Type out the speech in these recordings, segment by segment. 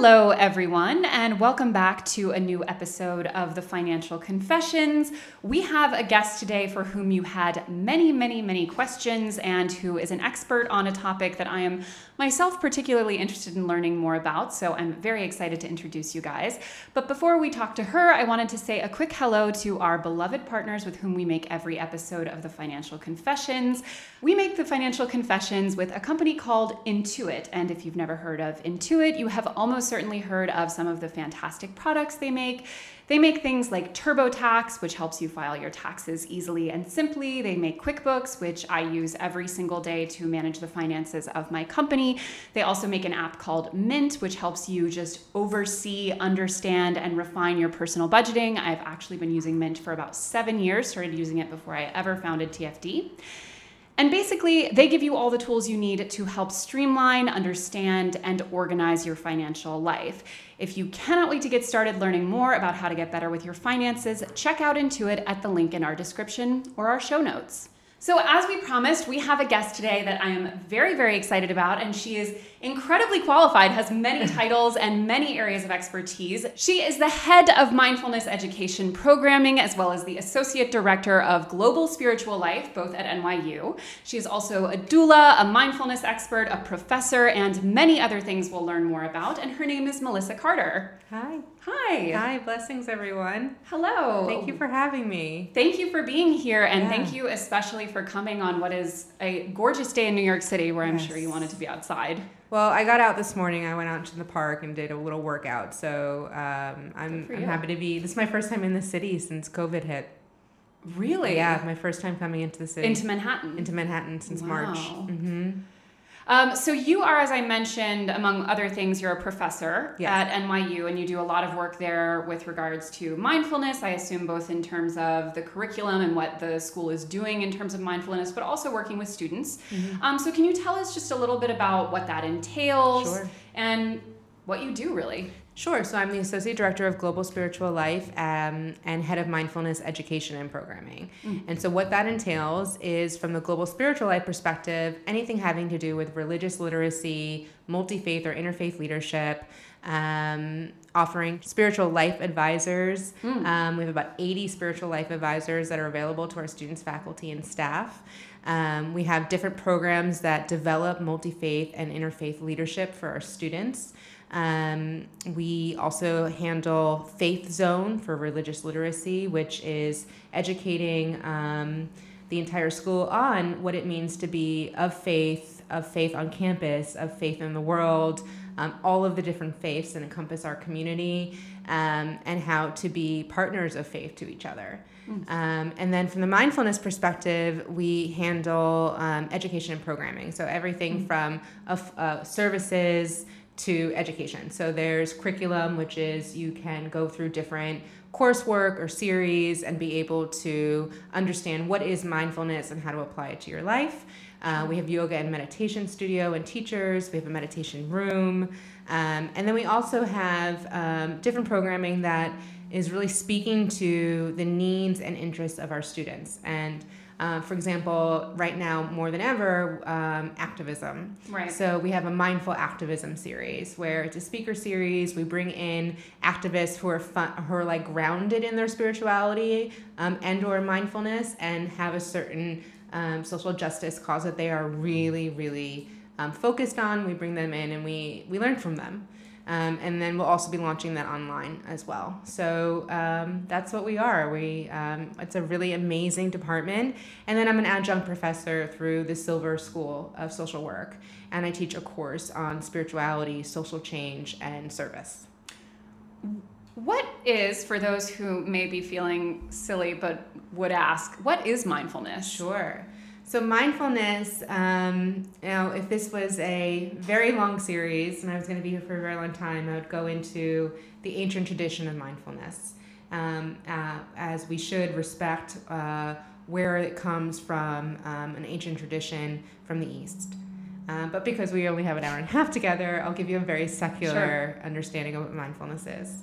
Hello, everyone, and welcome back to a new episode of the Financial Confessions. We have a guest today for whom you had many questions and who is an expert on a topic that I am myself particularly interested in learning more about, so I'm very excited to introduce you guys. But before we talk to her, I wanted to say a quick hello to our beloved partners with whom we make every episode of the Financial Confessions. We make the Financial Confessions with a company called Intuit, and if you've never heard of Intuit, you have almost certainly heard of some of the fantastic products they make. They make things like TurboTax, which helps you file your taxes easily and simply. They make QuickBooks, which I use every single day to manage the finances of my company. They also make an app called Mint, which helps you just oversee, understand, and refine your personal budgeting. I've actually been using Mint for about 7 years, started using it before I ever founded TFD. And basically, they give you all the tools you need to help streamline, understand, and organize your financial life. If you cannot wait to get started learning more about how to get better with your finances, check out Intuit at the link in our description or our show notes. So as we promised, we have a guest today that I am very excited about, and she is incredibly qualified, has many titles and many areas of expertise. She is the head of mindfulness education programming, as well as the associate director of global spiritual life, both at NYU. She is also a doula, a mindfulness expert, a professor, and many other things we'll learn more about. And her name is Melissa Carter. Hi. Hi. Hi, blessings everyone. Hello. Thank you for having me. Thank you for being here, and thank you especially for coming on what is a gorgeous day in New York City, where I'm sure you wanted to be outside. Well, I got out this morning. I went out to the park and did a little workout. So I'm happy to be. This is my first time in the city since COVID hit. Really? Yeah, my first time coming into the city. Into Manhattan? Into Manhattan since March. Mm-hmm. So you are, as I mentioned, among other things, you're a professor at NYU, and you do a lot of work there with regards to mindfulness, I assume both in terms of the curriculum and what the school is doing in terms of mindfulness, but also working with students. Mm-hmm. So can you tell us just a little bit about what that entails and what you do, really? Sure. So I'm the Associate Director of Global Spiritual Life and Head of Mindfulness Education and Programming. And so what that entails is, from the Global Spiritual Life perspective, anything having to do with religious literacy, multi-faith or interfaith leadership, offering spiritual life advisors. We have about 80 spiritual life advisors that are available to our students, faculty, and staff. We have different programs that develop multi-faith and interfaith leadership for our students. We also handle Faith Zone for religious literacy, which is educating the entire school on what it means to be of faith on campus, of faith in the world, all of the different faiths that encompass our community, and how to be partners of faith to each other. And then from the mindfulness perspective, we handle education and programming. So everything from services to education. So there's curriculum, which is you can go through different coursework or series and be able to understand what is mindfulness and how to apply it to your life. We have yoga and meditation studio and teachers. We have a meditation room. And then we also have different programming that is really speaking to the needs and interests of our students. And for example, right now, more than ever, activism. Right. So we have a mindful activism series where it's a speaker series. We bring in activists who are like grounded in their spirituality and or mindfulness, and have a certain social justice cause that they are really focused on. We bring them in and we learn from them. And then we'll also be launching that online as well. So that's what we are. It's a really amazing department. And then I'm an adjunct professor through the Silver School of Social Work. And I teach a course on spirituality, social change, and service. What is, for those who may be feeling silly but would ask, what is mindfulness? Sure. So mindfulness, if this was a very long series and I was going to be here for a very long time, I would go into the ancient tradition of mindfulness, as we should respect where it comes from, an ancient tradition from the East. But because we only have an hour and a half together, I'll give you a very secular understanding of what mindfulness is.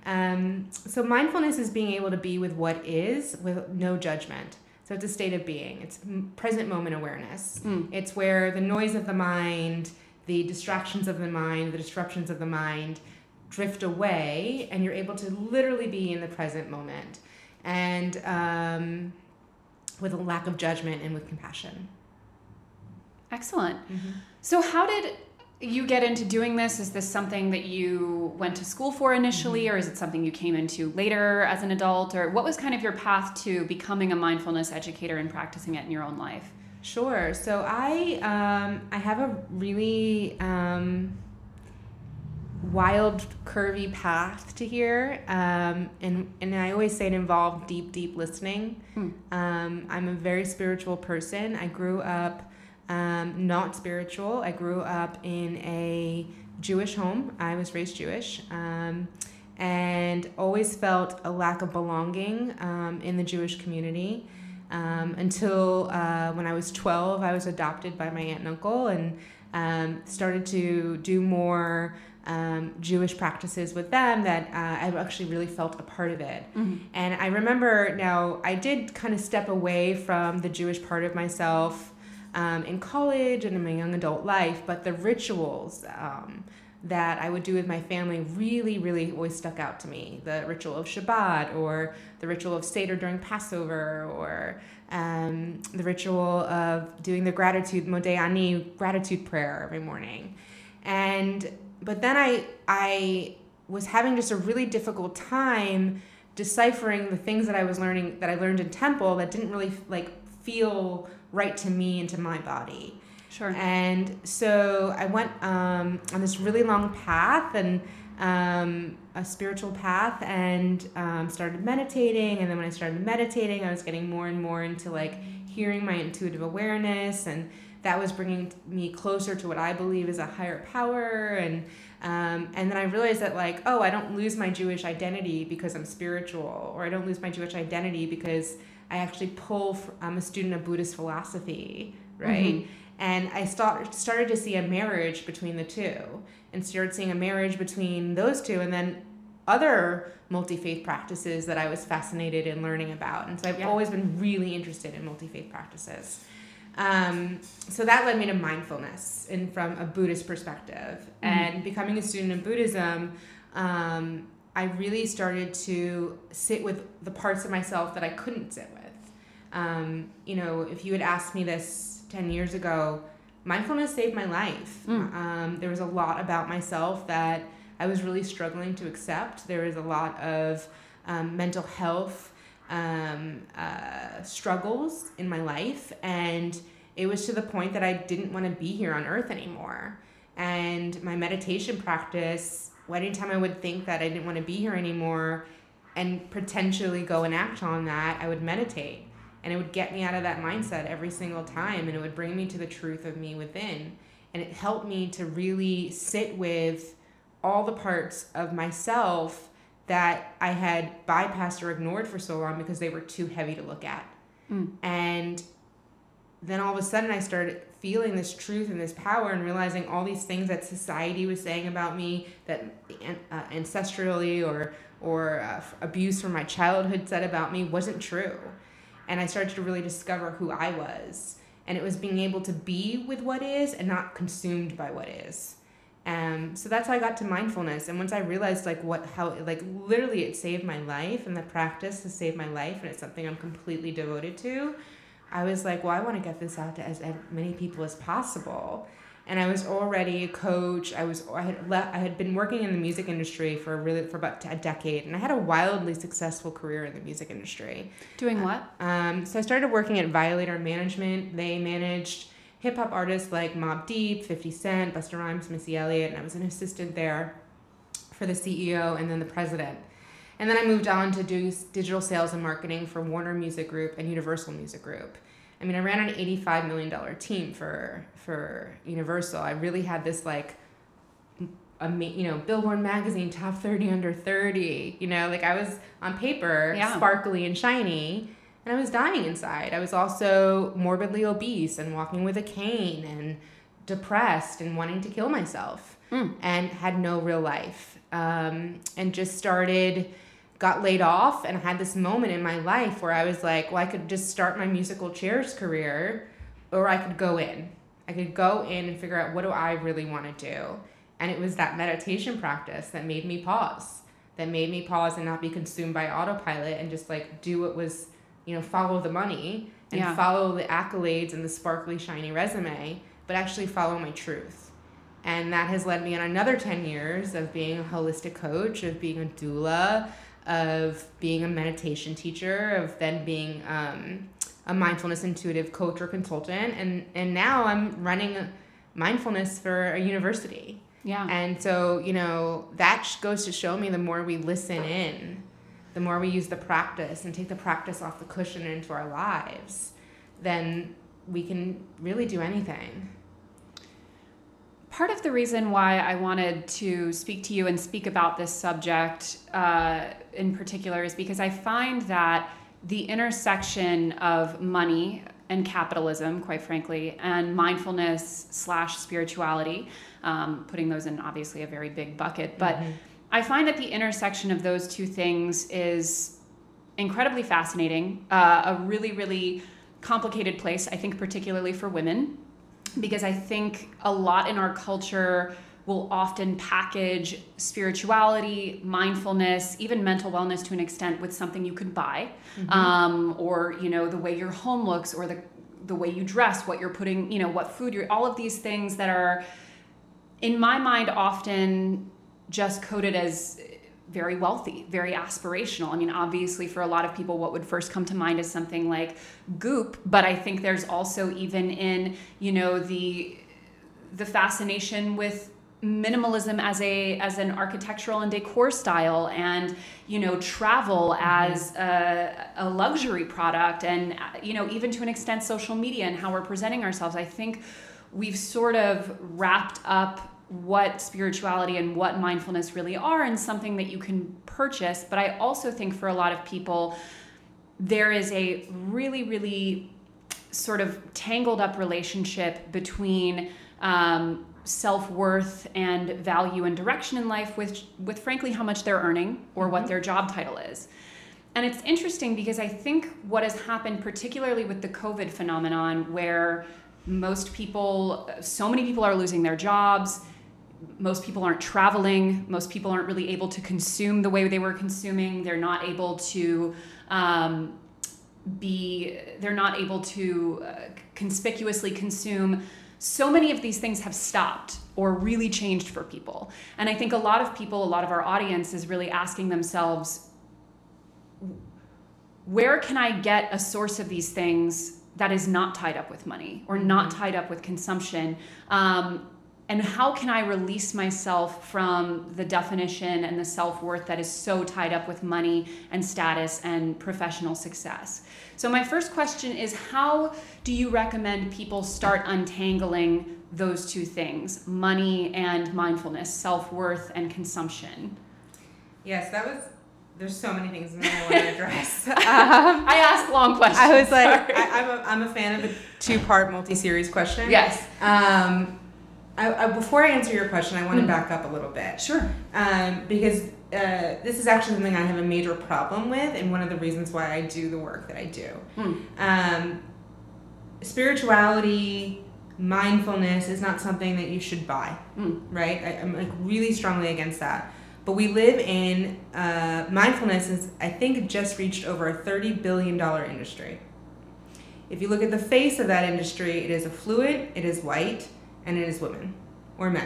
So mindfulness is being able to be with what is, with no judgment. So it's a state of being. It's present moment awareness. It's where the noise of the mind, the distractions of the mind, the disruptions of the mind drift away, and you're able to literally be in the present moment, and with a lack of judgment and with compassion. Excellent. So how did you get into doing this? Is this something that you went to school for initially, or is it something you came into later as an adult? Or what was kind of your path to becoming a mindfulness educator and practicing it in your own life? Sure. So I have a really wild, curvy path to here, and I always say it involved deep listening. I'm a very spiritual person. I grew up not spiritual. I grew up in a Jewish home. I was raised Jewish, and always felt a lack of belonging in the Jewish community until when I was 12, I was adopted by my aunt and uncle, and started to do more Jewish practices with them that I actually really felt a part of it. And I remember now I did kind of step away from the Jewish part of myself in college and in my young adult life, but the rituals that I would do with my family really always stuck out to me. The ritual of Shabbat, or the ritual of Seder during Passover, or the ritual of doing the Modeh Ani gratitude prayer every morning. But then I was having just a really difficult time deciphering the things that I learned in temple that didn't really feel right to me and to my body. Sure. And so I went on this really long path, and a spiritual path, and started meditating. And then when I started meditating, I was getting more and more into hearing my intuitive awareness, and that was bringing me closer to what I believe is a higher power. And then I realized that I don't lose my Jewish identity because I'm spiritual, or I don't lose my Jewish identity because I actually I'm a student of Buddhist philosophy, right? And I started to see a marriage between the two, and started seeing a marriage between those two, and then other multi-faith practices that I was fascinated in learning about. And so I've always been really interested in multi-faith practices. So that led me to mindfulness from a Buddhist perspective. And becoming a student of Buddhism, I really started to sit with the parts of myself that I couldn't sit with. If you had asked me this 10 years ago, mindfulness saved my life. There was a lot about myself that I was really struggling to accept. There was a lot of mental health struggles in my life, and it was to the point that I didn't want to be here on earth anymore. And my meditation practice, anytime I would think that I didn't want to be here anymore and potentially go and act on that, I would meditate. And it would get me out of that mindset every single time, and it would bring me to the truth of me within. And it helped me to really sit with all the parts of myself that I had bypassed or ignored for so long because they were too heavy to look at. And then all of a sudden I started feeling this truth and this power, and realizing all these things that society was saying about me, that ancestrally or abuse from my childhood said about me, wasn't true. And I started to really discover who I was. And it was being able to be with what is and not consumed by what is. So that's how I got to mindfulness. And once I realized literally it saved my life, and the practice has saved my life, and it's something I'm completely devoted to, I was like, well, I want to get this out to as many people as possible. And I was already a coach. I had been working in the music industry for about a decade, and I had a wildly successful career in the music industry. Doing what? So I started working at Violator Management. They managed hip hop artists like Mobb Deep, 50 Cent, Busta Rhymes, Missy Elliott, and I was an assistant there for the CEO and then the president. And then I moved on to do digital sales and marketing for Warner Music Group and Universal Music Group. I mean, I ran an $85 million team for Universal. I really had this Billboard magazine top 30 under 30. I was on paper sparkly and shiny, and I was dying inside. I was also morbidly obese and walking with a cane and depressed and wanting to kill myself, and had no real life, and just got laid off, and I had this moment in my life where I was like, well, I could just start my musical chairs career, or I could go in. I could go in and figure out, what do I really want to do? And it was that meditation practice that made me pause, and not be consumed by autopilot and just like do what was, follow the money and follow the accolades and the sparkly, shiny resume, but actually follow my truth. And that has led me on another 10 years of being a holistic coach, of being a doula, of being a meditation teacher, of then being a mindfulness intuitive coach or consultant. And now I'm running mindfulness for a university. Yeah. And so, that goes to show me the more we listen in, the more we use the practice and take the practice off the cushion and into our lives, then we can really do anything. Part of the reason why I wanted to speak to you and speak about this subject in particular is because I find that the intersection of money and capitalism, quite frankly, and mindfulness/spirituality, putting those in obviously a very big bucket, but I find that the intersection of those two things is incredibly fascinating, a really, really complicated place, I think particularly for women, because I think a lot in our culture will often package spirituality, mindfulness, even mental wellness to an extent with something you could buy, or, the way your home looks, or the way you dress, what you're putting, what food you're, all of these things that are, in my mind, often just coded as very wealthy, very aspirational. I mean, obviously for a lot of people, what would first come to mind is something like Goop, but I think there's also even in, the fascination with minimalism as an architectural and decor style, and travel as a luxury product, and even to an extent social media and how we're presenting ourselves. I think we've sort of wrapped up what spirituality and what mindfulness really are in something that you can purchase. But I also think for a lot of people, there is a really, really sort of tangled up relationship between self-worth and value and direction in life with frankly how much they're earning or what their job title is. And it's interesting because I think what has happened, particularly with the COVID phenomenon, where so many people are losing their jobs, most people aren't traveling, most people aren't really able to consume the way they were consuming, they're not able to conspicuously consume. So many of these things have stopped or really changed for people. And I think a lot of our audience is really asking themselves, where can I get a source of these things that is not tied up with money or not tied up with consumption? And how can I release myself from the definition and the self-worth that is so tied up with money and status and professional success? So my first question is, how do you recommend people start untangling those two things, money and mindfulness, self-worth and consumption? Yes, there's so many things that I want to address. I asked long questions. I was like, I'm a fan of a two-part multi-series question. Yes. Before I answer your question, I want to back up a little bit. Sure. Because this is actually something I have a major problem with, and one of the reasons why I do the work that I do. Spirituality, mindfulness is not something that you should buy, right? I'm like really strongly against that. But we live in, mindfulness is, I think, just reached over a $30 billion industry. If you look at the face of that industry, it is affluent, it is white, and it is women or men.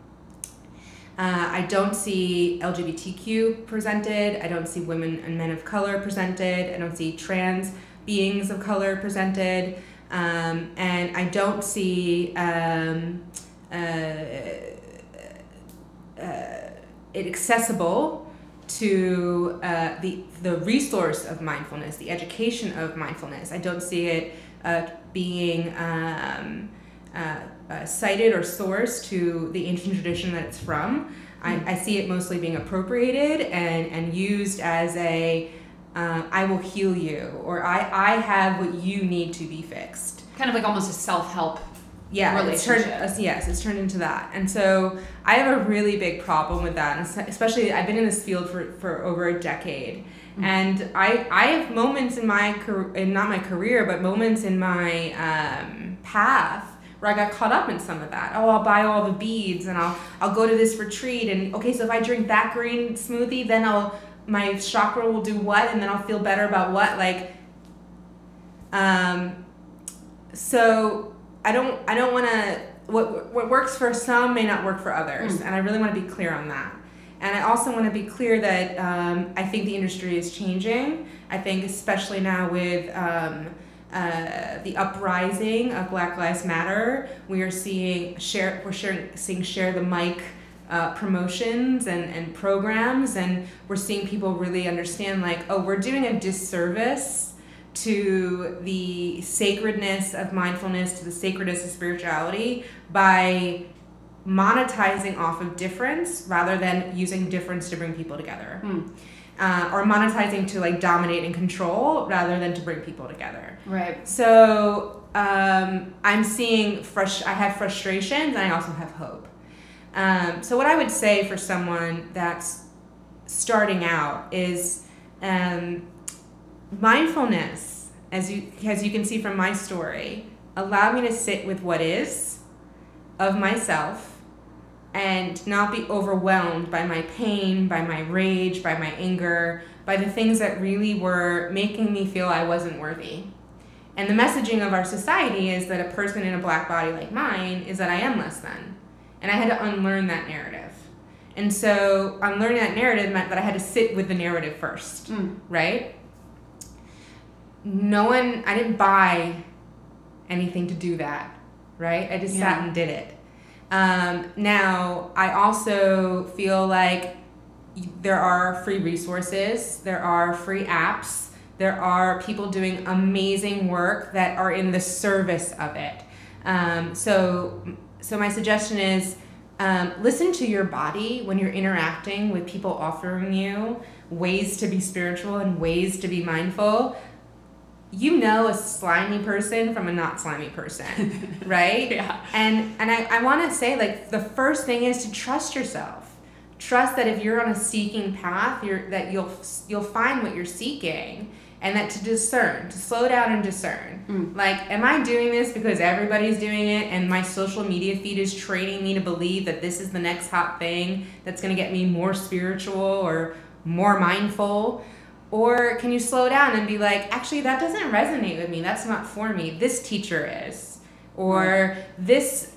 I don't see LGBTQ presented. I don't see women and men of color presented. I don't see trans beings of color presented. And I don't see it accessible to the resource of mindfulness, the education of mindfulness. I don't see it being cited or sourced to the ancient tradition that it's from. I see it mostly being appropriated and used as I will heal you, or I have what you need to be fixed. Kind of like almost a self-help relationship. It's turned into that. And so I have a really big problem with that, and especially I've been in this field for over a decade. And I have moments in my career, not my career, but moments in my path where I got caught up in some of that. Oh, I'll buy all the beads and I'll go to this retreat, and okay, so if I drink that green smoothie, then my chakra will do what, and then I'll feel better about what, like, so I don't want to, what works for some may not work for others, and I really want to be clear on that. And I also want to be clear that I think the industry is changing. I think especially now with the uprising of Black Lives Matter, we are seeing Share the Mic promotions and programs, and we're seeing people really understand, like, oh, we're doing a disservice to the sacredness of mindfulness, to the sacredness of spirituality, by monetizing off of difference rather than using difference to bring people together. Or monetizing to, like, dominate and control rather than to bring people together. Right. So I'm seeing I have frustrations, and I also have hope. So what I would say for someone that's starting out is mindfulness, as you can see from my story, allowed me to sit with what is of myself and not be overwhelmed by my pain, by my rage, by my anger, by the things that really were making me feel I wasn't worthy. And the messaging of our society is that a person in a black body like mine is that I am less than. And I had to unlearn that narrative. And so unlearning that narrative meant that I had to sit with the narrative first, right? I didn't buy anything to do that, right? I just sat and did it. Now, I also feel like there are free resources, there are free apps, there are people doing amazing work that are in the service of it. So my suggestion is, listen to your body when you're interacting with people offering you ways to be spiritual and ways to be mindful. You know a slimy person from a not slimy person, right? Yeah. And I want to say, like, the first thing is to trust yourself. Trust that if you're on a seeking path, that you'll find what you're seeking, and that to discern, to slow down and discern. Like, am I doing this because everybody's doing it and my social media feed is training me to believe that this is the next hot thing that's going to get me more spiritual or more mindful? Or can you slow down and be like, actually, that doesn't resonate with me. That's not for me. This teacher is, or this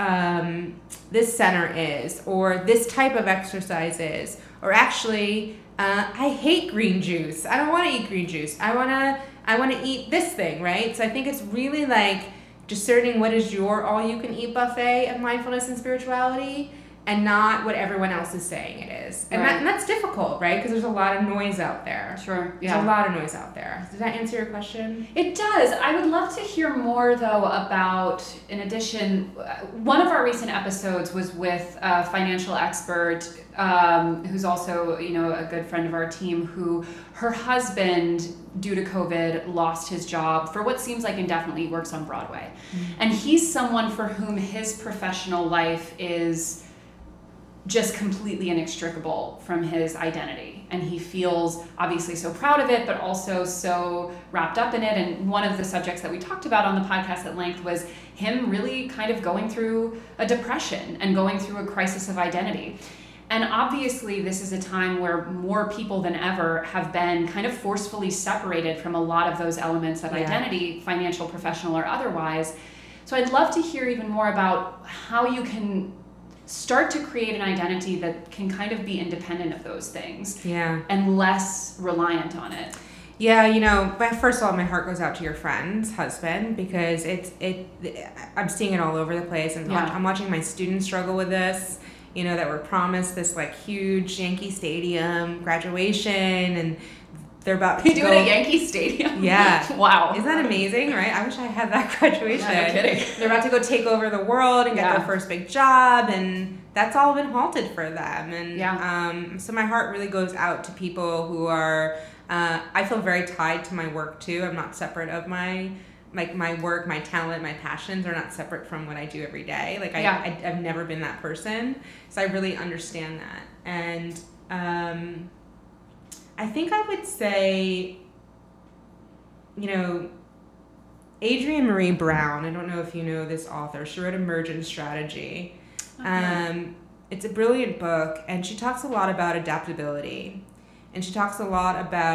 center is, or this type of exercise is, or actually, I hate green juice. I don't want to eat green juice. I want to eat this thing, right? So I think it's really like discerning what is your all-you-can-eat buffet of mindfulness and spirituality, and not what everyone else is saying it is. And, and that's difficult, right? Because there's a lot of noise out there. Sure, yeah. There's a lot of noise out there. Does that answer your question? It does. I would love to hear more, though, about, in addition, one of our recent episodes was with a financial expert who's also, a good friend of our team, who her husband, due to COVID, lost his job for what seems like indefinitely. He works on Broadway. And he's someone for whom his professional life is just completely inextricable from his identity, and he feels obviously so proud of it, but also so wrapped up in it. And one of the subjects that we talked about on the podcast at length was him really kind of going through a depression and going through a crisis of identity. And obviously this is a time where more people than ever have been kind of forcefully separated from a lot of those elements of identity, financial, professional, or otherwise. So I'd love to hear even more about how you can start to create an identity that can kind of be independent of those things, and less reliant on it. But first of all, my heart goes out to your friend's husband, because I'm seeing it all over the place, and I'm watching my students struggle with this. That were promised this like huge Yankee Stadium graduation, and they're about to do it at Yankee Stadium. Yeah. Wow. Isn't that amazing, right? I wish I had that graduation. Yeah, no kidding. They're about to go take over the world and get their first big job, and that's all been halted for them. And so my heart really goes out to people who are, I feel very tied to my work too. I'm not separate of my work, my talent, my passions are not separate from what I do every day. I've never been that person. So I really understand that. And, I think I would say, Adrienne Marie Brown, I don't know if you know this author, she wrote Emergent Strategy. Okay. It's a brilliant book, and she talks a lot about adaptability. And she talks a lot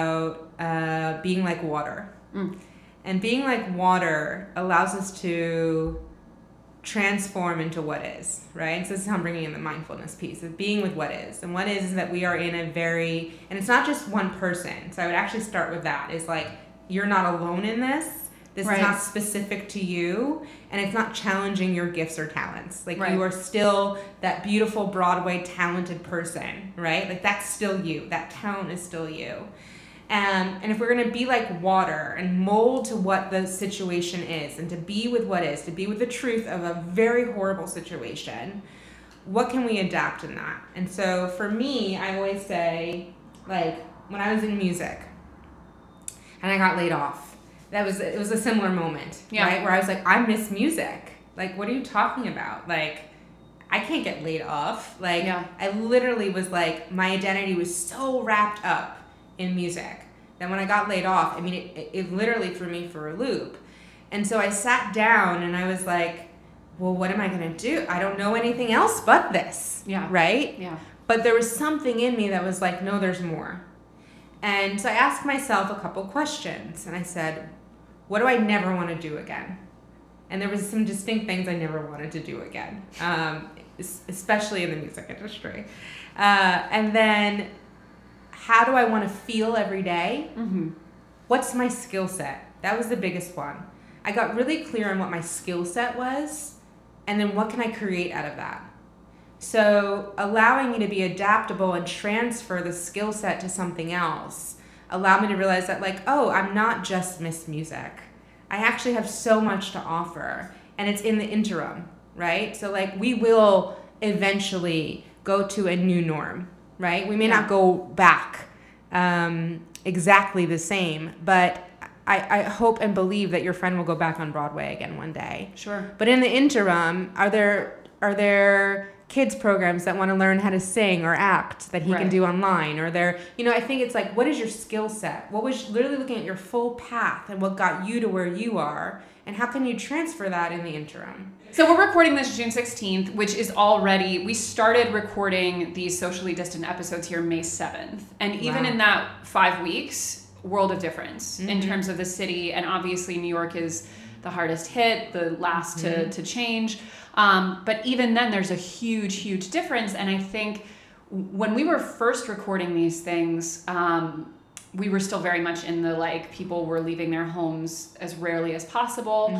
about being like water. And being like water allows us to transform into what is, right? So this is how I'm bringing in the mindfulness piece of being with what is. And what is that we are in a very, and it's not just one person. So I would actually start with that. Is like, you're not alone in this. This Right. is not specific to you, and it's not challenging your gifts or talents. Like, Right. you are still that beautiful Broadway talented person, right? Like, that's still you. That talent is still you. And if we're going to be like water and mold to what the situation is, and to be with what is, to be with the truth of a very horrible situation, what can we adapt in that? And so for me, I always say, like, when I was in music and I got laid off, it was a similar moment, right? Where I was like, I miss music. Like, what are you talking about? Like, I can't get laid off. Like, I literally was like, my identity was so wrapped up in music that when I got laid off, I mean, it literally threw me for a loop. And so I sat down and I was like, well, what am I going to do? I don't know anything else but this, right? Yeah. But there was something in me that was like, no, there's more. And so I asked myself a couple questions, and I said, what do I never want to do again? And there was some distinct things I never wanted to do again, especially in the music industry. And then, how do I want to feel every day? Mm-hmm. What's my skill set? That was the biggest one. I got really clear on what my skill set was, and then what can I create out of that? So allowing me to be adaptable and transfer the skill set to something else allowed me to realize that, like, oh, I'm not just Miss Music. I actually have so much to offer, and it's in the interim, right? So, like, we will eventually go to a new norm, right? We may not go back exactly the same, but I hope and believe that your friend will go back on Broadway again one day. Sure. But in the interim, are there kids programs that want to learn how to sing or act that he can do online? Or there, I think it's like, what is your skill set? What was literally looking at your full path and what got you to where you are, and how can you transfer that in the interim? So we're recording this June 16th, which is already, we started recording these socially distant episodes here May 7th. And even in that 5 weeks, world of difference in terms of the city. And obviously New York is the hardest hit, the last to change. But even then, there's a huge, huge difference. And I think when we were first recording these things, we were still very much in the, like, people were leaving their homes as rarely as possible.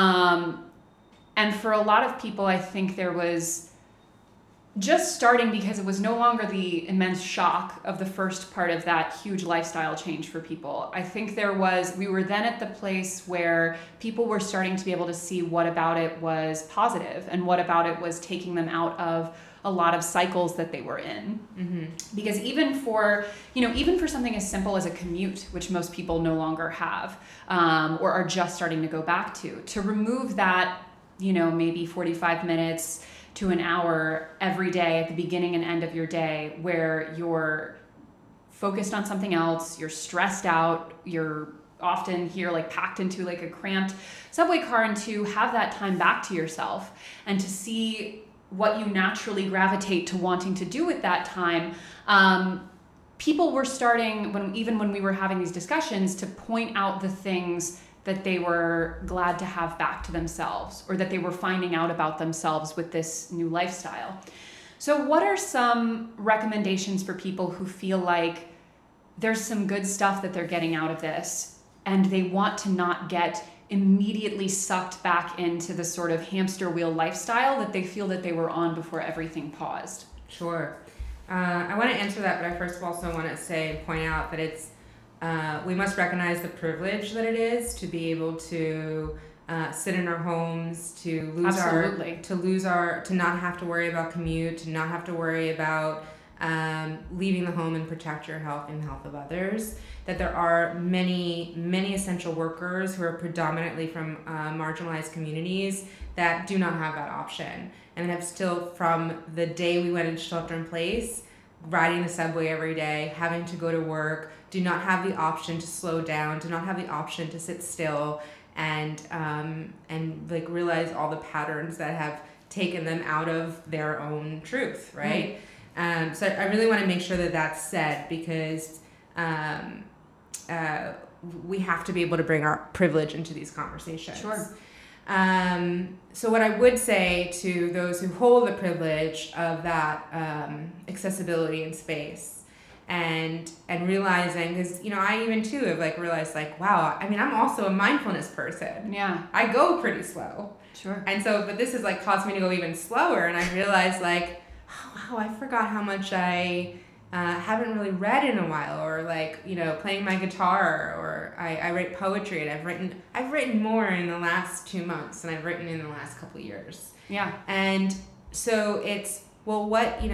And for a lot of people, I think there was just starting, because it was no longer the immense shock of the first part of that huge lifestyle change for people. I think we were then at the place where people were starting to be able to see what about it was positive and what about it was taking them out of a lot of cycles that they were in. Because even for something as simple as a commute, which most people no longer have, or are just starting to go back to remove that, maybe 45 minutes to an hour every day at the beginning and end of your day, where you're focused on something else, you're stressed out, you're often here like packed into like a cramped subway car, and to have that time back to yourself and to see what you naturally gravitate to wanting to do with that time. People were starting, when we were having these discussions, to point out the things that they were glad to have back to themselves, or that they were finding out about themselves with this new lifestyle. So what are some recommendations for people who feel like there's some good stuff that they're getting out of this, and they want to not get immediately sucked back into the sort of hamster wheel lifestyle that they feel that they were on before everything paused? Sure. I want to answer that, but I first of all also want to point out that it's we must recognize the privilege that it is to be able to sit in our homes, to not have to worry about commute, to not have to worry about leaving the home and protect your health and the health of others. That there are many, many essential workers who are predominantly from marginalized communities that do not have that option, and have still, from the day we went into shelter in place, riding the subway every day, having to go to work, do not have the option to slow down, do not have the option to sit still, and like realize all the patterns that have taken them out of their own truth, right? So I really want to make sure that that's said, because we have to be able to bring our privilege into these conversations. Sure. So what I would say to those who hold the privilege of that accessibility in space, and realizing, because I even too have like realized like, wow, I mean, I'm also a mindfulness person. Yeah. I go pretty slow. Sure. And so, but this has like caused me to go even slower, and I realized like, oh wow, I forgot how much I haven't really read in a while, or like, playing my guitar, or I write poetry, and I've written more in the last 2 months than I've written in the last couple of years. Yeah. And so it's, well,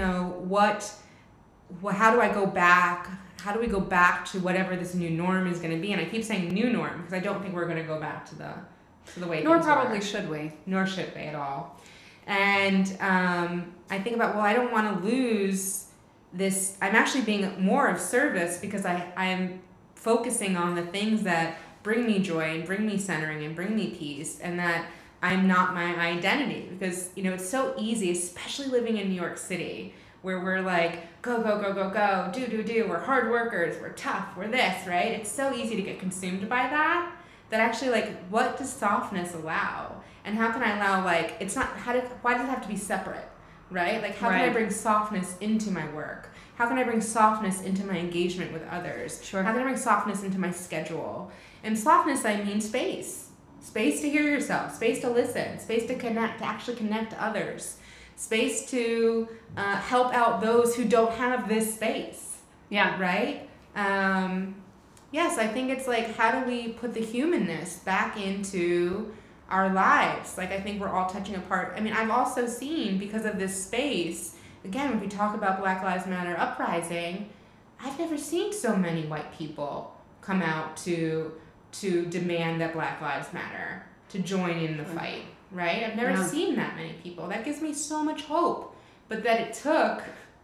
how do I go back? How do we go back to whatever this new norm is going to be? And I keep saying new norm because I don't think we're going to go back to the way Nor things probably are. should we. Nor should we at all. And I think about, well, I don't want to lose this. I'm actually being more of service because I am focusing on the things that bring me joy and bring me centering and bring me peace, and that I'm not my identity. Because, it's so easy, especially living in New York City, where we're like, go, go, go, go, go, do, we're hard workers, we're tough, we're this, right? It's so easy to get consumed by that actually, like, what does softness allow? And how can I allow, like, it's not, why does it have to be separate, right? Like, how can I bring softness into my work? How can I bring softness into my engagement with others? Sure. How can I bring softness into my schedule? And softness, I mean space. Space to hear yourself, space to listen, space to connect, to actually connect to others. Space to help out those who don't have this space. Yeah. Right? Yes, I think it's like, how do we put the humanness back into our lives? Like, I think we're all touching a part. I mean, I've also seen, because of this space, again, when we talk about Black Lives Matter uprising, I've never seen so many white people come out to demand that Black Lives Matter, to join in the fight. Right? I've never seen that many people. That gives me so much hope. But that it took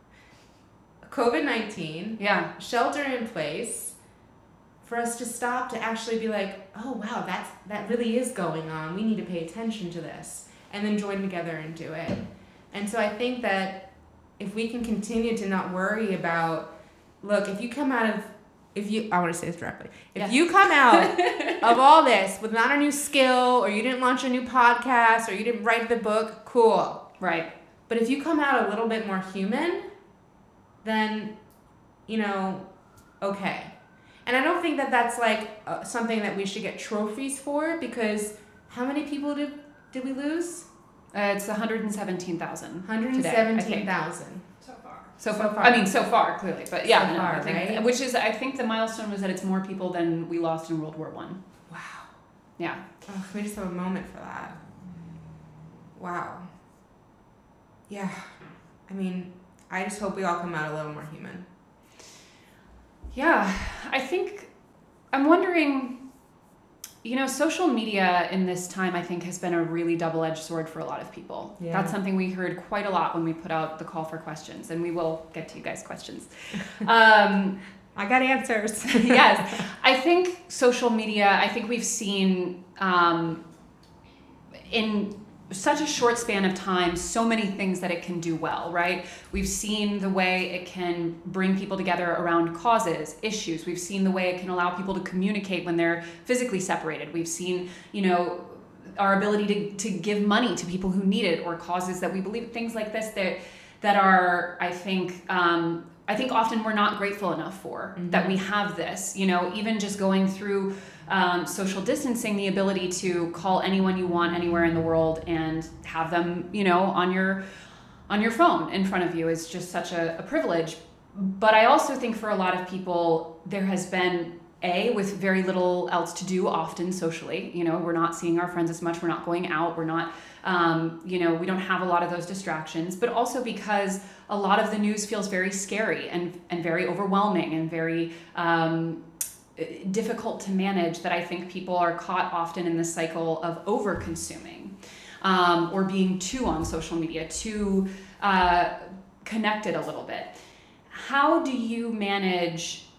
COVID-19, shelter in place, for us to stop, to actually be like, oh wow, that really is going on. We need to pay attention to this, and then join together and do it. And so I think that if we can continue to not worry about, look, I want to say this directly. If you come out of all this with not a new skill, or you didn't launch a new podcast, or you didn't write the book, cool. Right. But if you come out a little bit more human, then, okay. And I don't think that that's like something that we should get trophies for, because how many people did we lose? It's 117,000. 117,000. So far. I mean, so far, clearly. But yeah, so far, I think, right? Which is, I think the milestone was that it's more people than we lost in World War I. Wow. Yeah. Oh, we just have a moment for that. Wow. Yeah. I mean, I just hope we all come out a little more human. Yeah. I'm wondering, social media in this time, I think, has been a really double-edged sword for a lot of people. Yeah. That's something we heard quite a lot when we put out the call for questions, and we will get to you guys' questions. I got answers. Yes. I think social media, we've seen in such a short span of time so many things that it can do well, right? We've seen the way it can bring people together around causes, issues. We've seen the way it can allow people to communicate when they're physically separated. We've seen, our ability to give money to people who need it, or causes that we believe, things like this that are, I think often we're not grateful enough for, that we have this, even just going through social distancing, the ability to call anyone you want anywhere in the world and have them, on your phone in front of you is just such a privilege. But I also think for a lot of people, there has been with very little else to do often socially. We're not seeing our friends as much. We're not going out. We're not, we don't have a lot of those distractions, but also because a lot of the news feels very scary and very overwhelming and very difficult to manage, that I think people are caught often in this cycle of over-consuming or being too on social media, too connected a little bit. How do you manage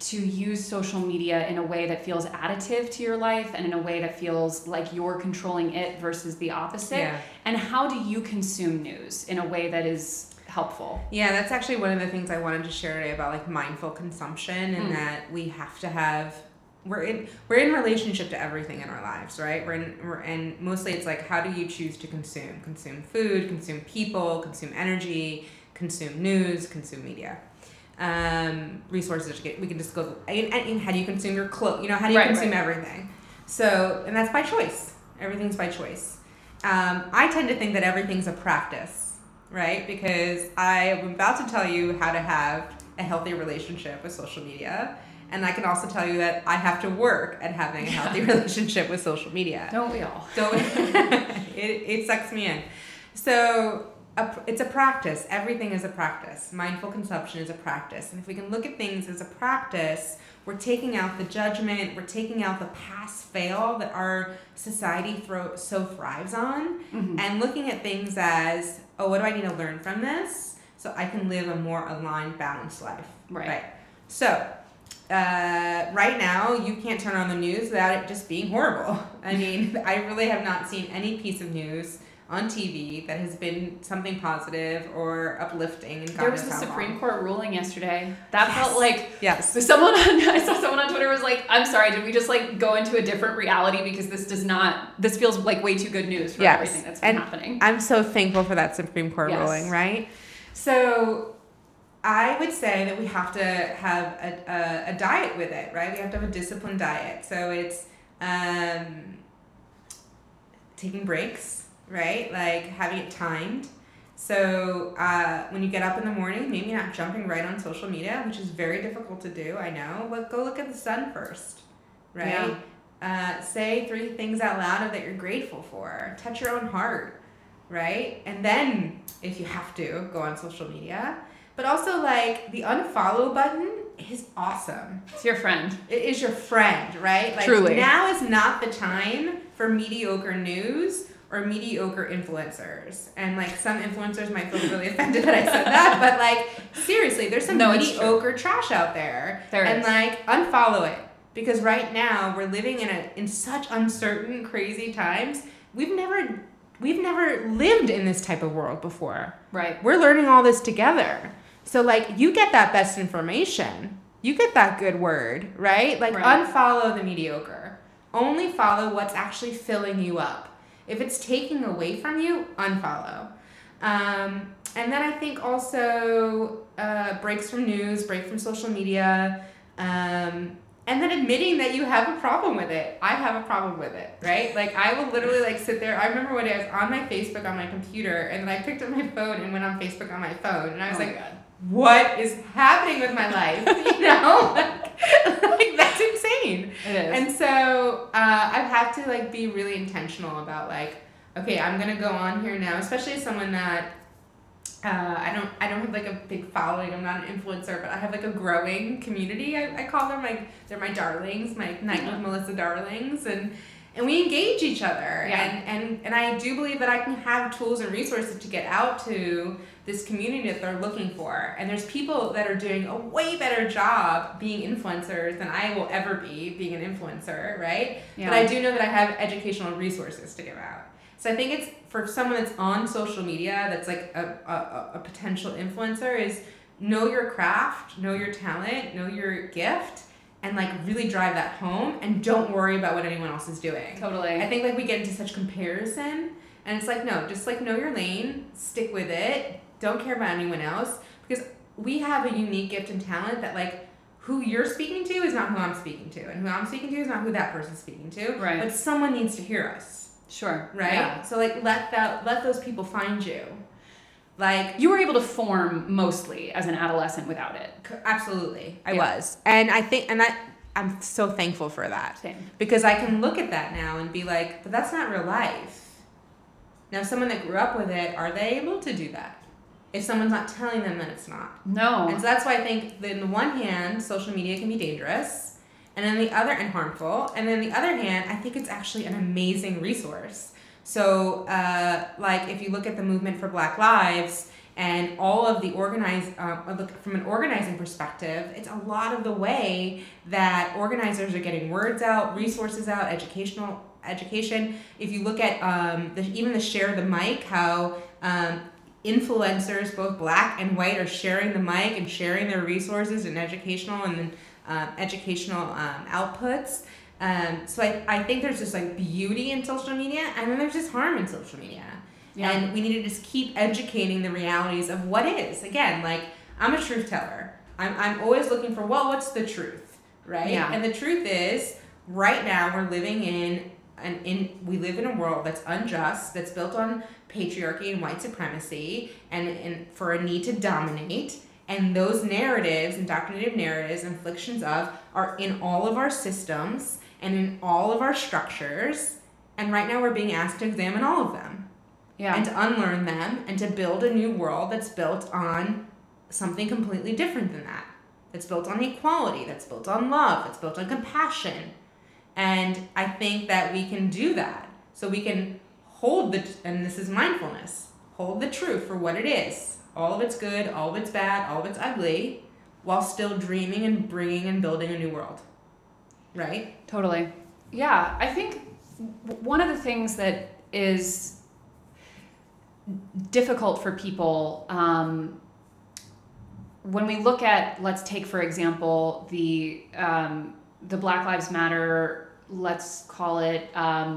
to use social media in a way that feels additive to your life and in a way that feels like you're controlling it versus the opposite? Yeah. And how do you consume news in a way that is helpful? Yeah, that's actually one of the things I wanted to share today about like mindful consumption, and that we have to have, we're in relationship to everything in our lives, right? And mostly it's like, how do you choose to consume? Consume food, consume people, consume energy, consume news, consume media. Resources we can just go, and how do you consume your clothes? How do you consume everything? So, and that's by choice. Everything's by choice. I tend to think that everything's a practice, right? Because I am about to tell you how to have a healthy relationship with social media. And I can also tell you that I have to work at having a healthy relationship with social media. Don't we all? It sucks me in. So it's a practice. Everything is a practice. Mindful consumption is a practice. And if we can look at things as a practice, we're taking out the judgment, we're taking out the pass-fail that our society so thrives on, and looking at things as, oh, what do I need to learn from this so I can live a more aligned, balanced life? Right. So, right now, you can't turn on the news without it just being horrible. I mean, I really have not seen any piece of news on TV that has been something positive or uplifting. And there was a Supreme Court ruling yesterday that felt like I saw someone on Twitter was like, I'm sorry, did we just like go into a different reality because this feels like way too good news for everything that's been happening. I'm so thankful for that Supreme Court ruling, right? So I would say that we have to have a diet with it, right? We have to have a disciplined diet. So it's taking breaks, right? Like having it timed. So when you get up in the morning, maybe not jumping right on social media, which is very difficult to do, I know, but go look at the sun first, right? Yeah. Say 3 things out loud that you're grateful for. Touch your own heart, right? And then, if you have to, go on social media. But also, like, the unfollow button is awesome. It's your friend. It is your friend, right? Like, truly. Now is not the time for mediocre news or mediocre influencers. And, like, some influencers might feel really offended that I said that, but, like, seriously, there's some mediocre trash out there. There is. And, like, unfollow it. Because right now, we're living in such uncertain, crazy times. We've never lived in this type of world before. Right. We're learning all this together. So, like, you get that best information. You get that good word, right? Like, unfollow the mediocre. Only follow what's actually filling you up. If it's taking away from you, unfollow. And then I think also breaks from news, break from social media, and then admitting that you have a problem with it. I have a problem with it, right? Like, I will literally, like, sit there. I remember one day I was on my Facebook on my computer, and then I picked up my phone and went on Facebook on my phone. And I was like, what is happening with my life? Like, that's insane. It is. And so I've had to, like, be really intentional about, like, okay, I'm going to go on here now, especially as someone that I don't have like a big following. I'm not an influencer, but I have like a growing community. I call them like, they're my darlings, my Night with Melissa darlings, and we engage each other. Yeah. And I do believe that I can have tools and resources to get out to this community that they're looking for. And there's people that are doing a way better job being influencers than I will ever be being an influencer, right? Yeah. But I do know that I have educational resources to give out. So I think it's for someone that's on social media that's like a potential influencer is know your craft, know your talent, know your gift, and like really drive that home and don't worry about what anyone else is doing. Totally. I think like we get into such comparison and it's like, no, just like know your lane, stick with it, don't care about anyone else, because we have a unique gift and talent that like who you're speaking to is not who I'm speaking to, and who I'm speaking to is not who that person's speaking to. Right. But someone needs to hear us. Sure. Right? Yeah. So like let those people find you. Like you were able to form mostly as an adolescent without it. Absolutely. I was. And I think I'm so thankful for that. Same. Because I can look at that now and be like, but that's not real life. Now someone that grew up with it, are they able to do that? If someone's not telling them, then it's not. No. And so that's why I think that on the one hand, social media can be dangerous. And then and harmful. And then the other hand, I think it's actually an amazing resource. So, like, if you look at the movement for Black Lives, and all of the from an organizing perspective, it's a lot of the way that organizers are getting words out, resources out, education. If you look at even the share the mic, how influencers, both black and white, are sharing the mic and sharing their resources and educational outputs. So I think there's just like beauty in social media, and then there's just harm in social media. Yeah. And we need to just keep educating the realities of what is. Again, like, I'm a truth teller. I'm always looking for, well, what's the truth, right? Yeah. And the truth is, right now we're living we live in a world that's unjust, that's built on patriarchy and white supremacy, and for a need to dominate. And those narratives, indoctrinated narratives, inflictions of, are in all of our systems and in all of our structures. And right now we're being asked to examine all of them. Yeah. And to unlearn them, and to build a new world that's built on something completely different than that. That's built on equality, that's built on love, that's built on compassion. And I think that we can do that. So we can and this is mindfulness, hold the truth for what it is. All of it's good, all of it's bad, all of it's ugly, while still dreaming and bringing and building a new world. Right? Totally. Yeah, I think one of the things that is difficult for people when we look at, let's take for example the Black Lives Matter, let's call it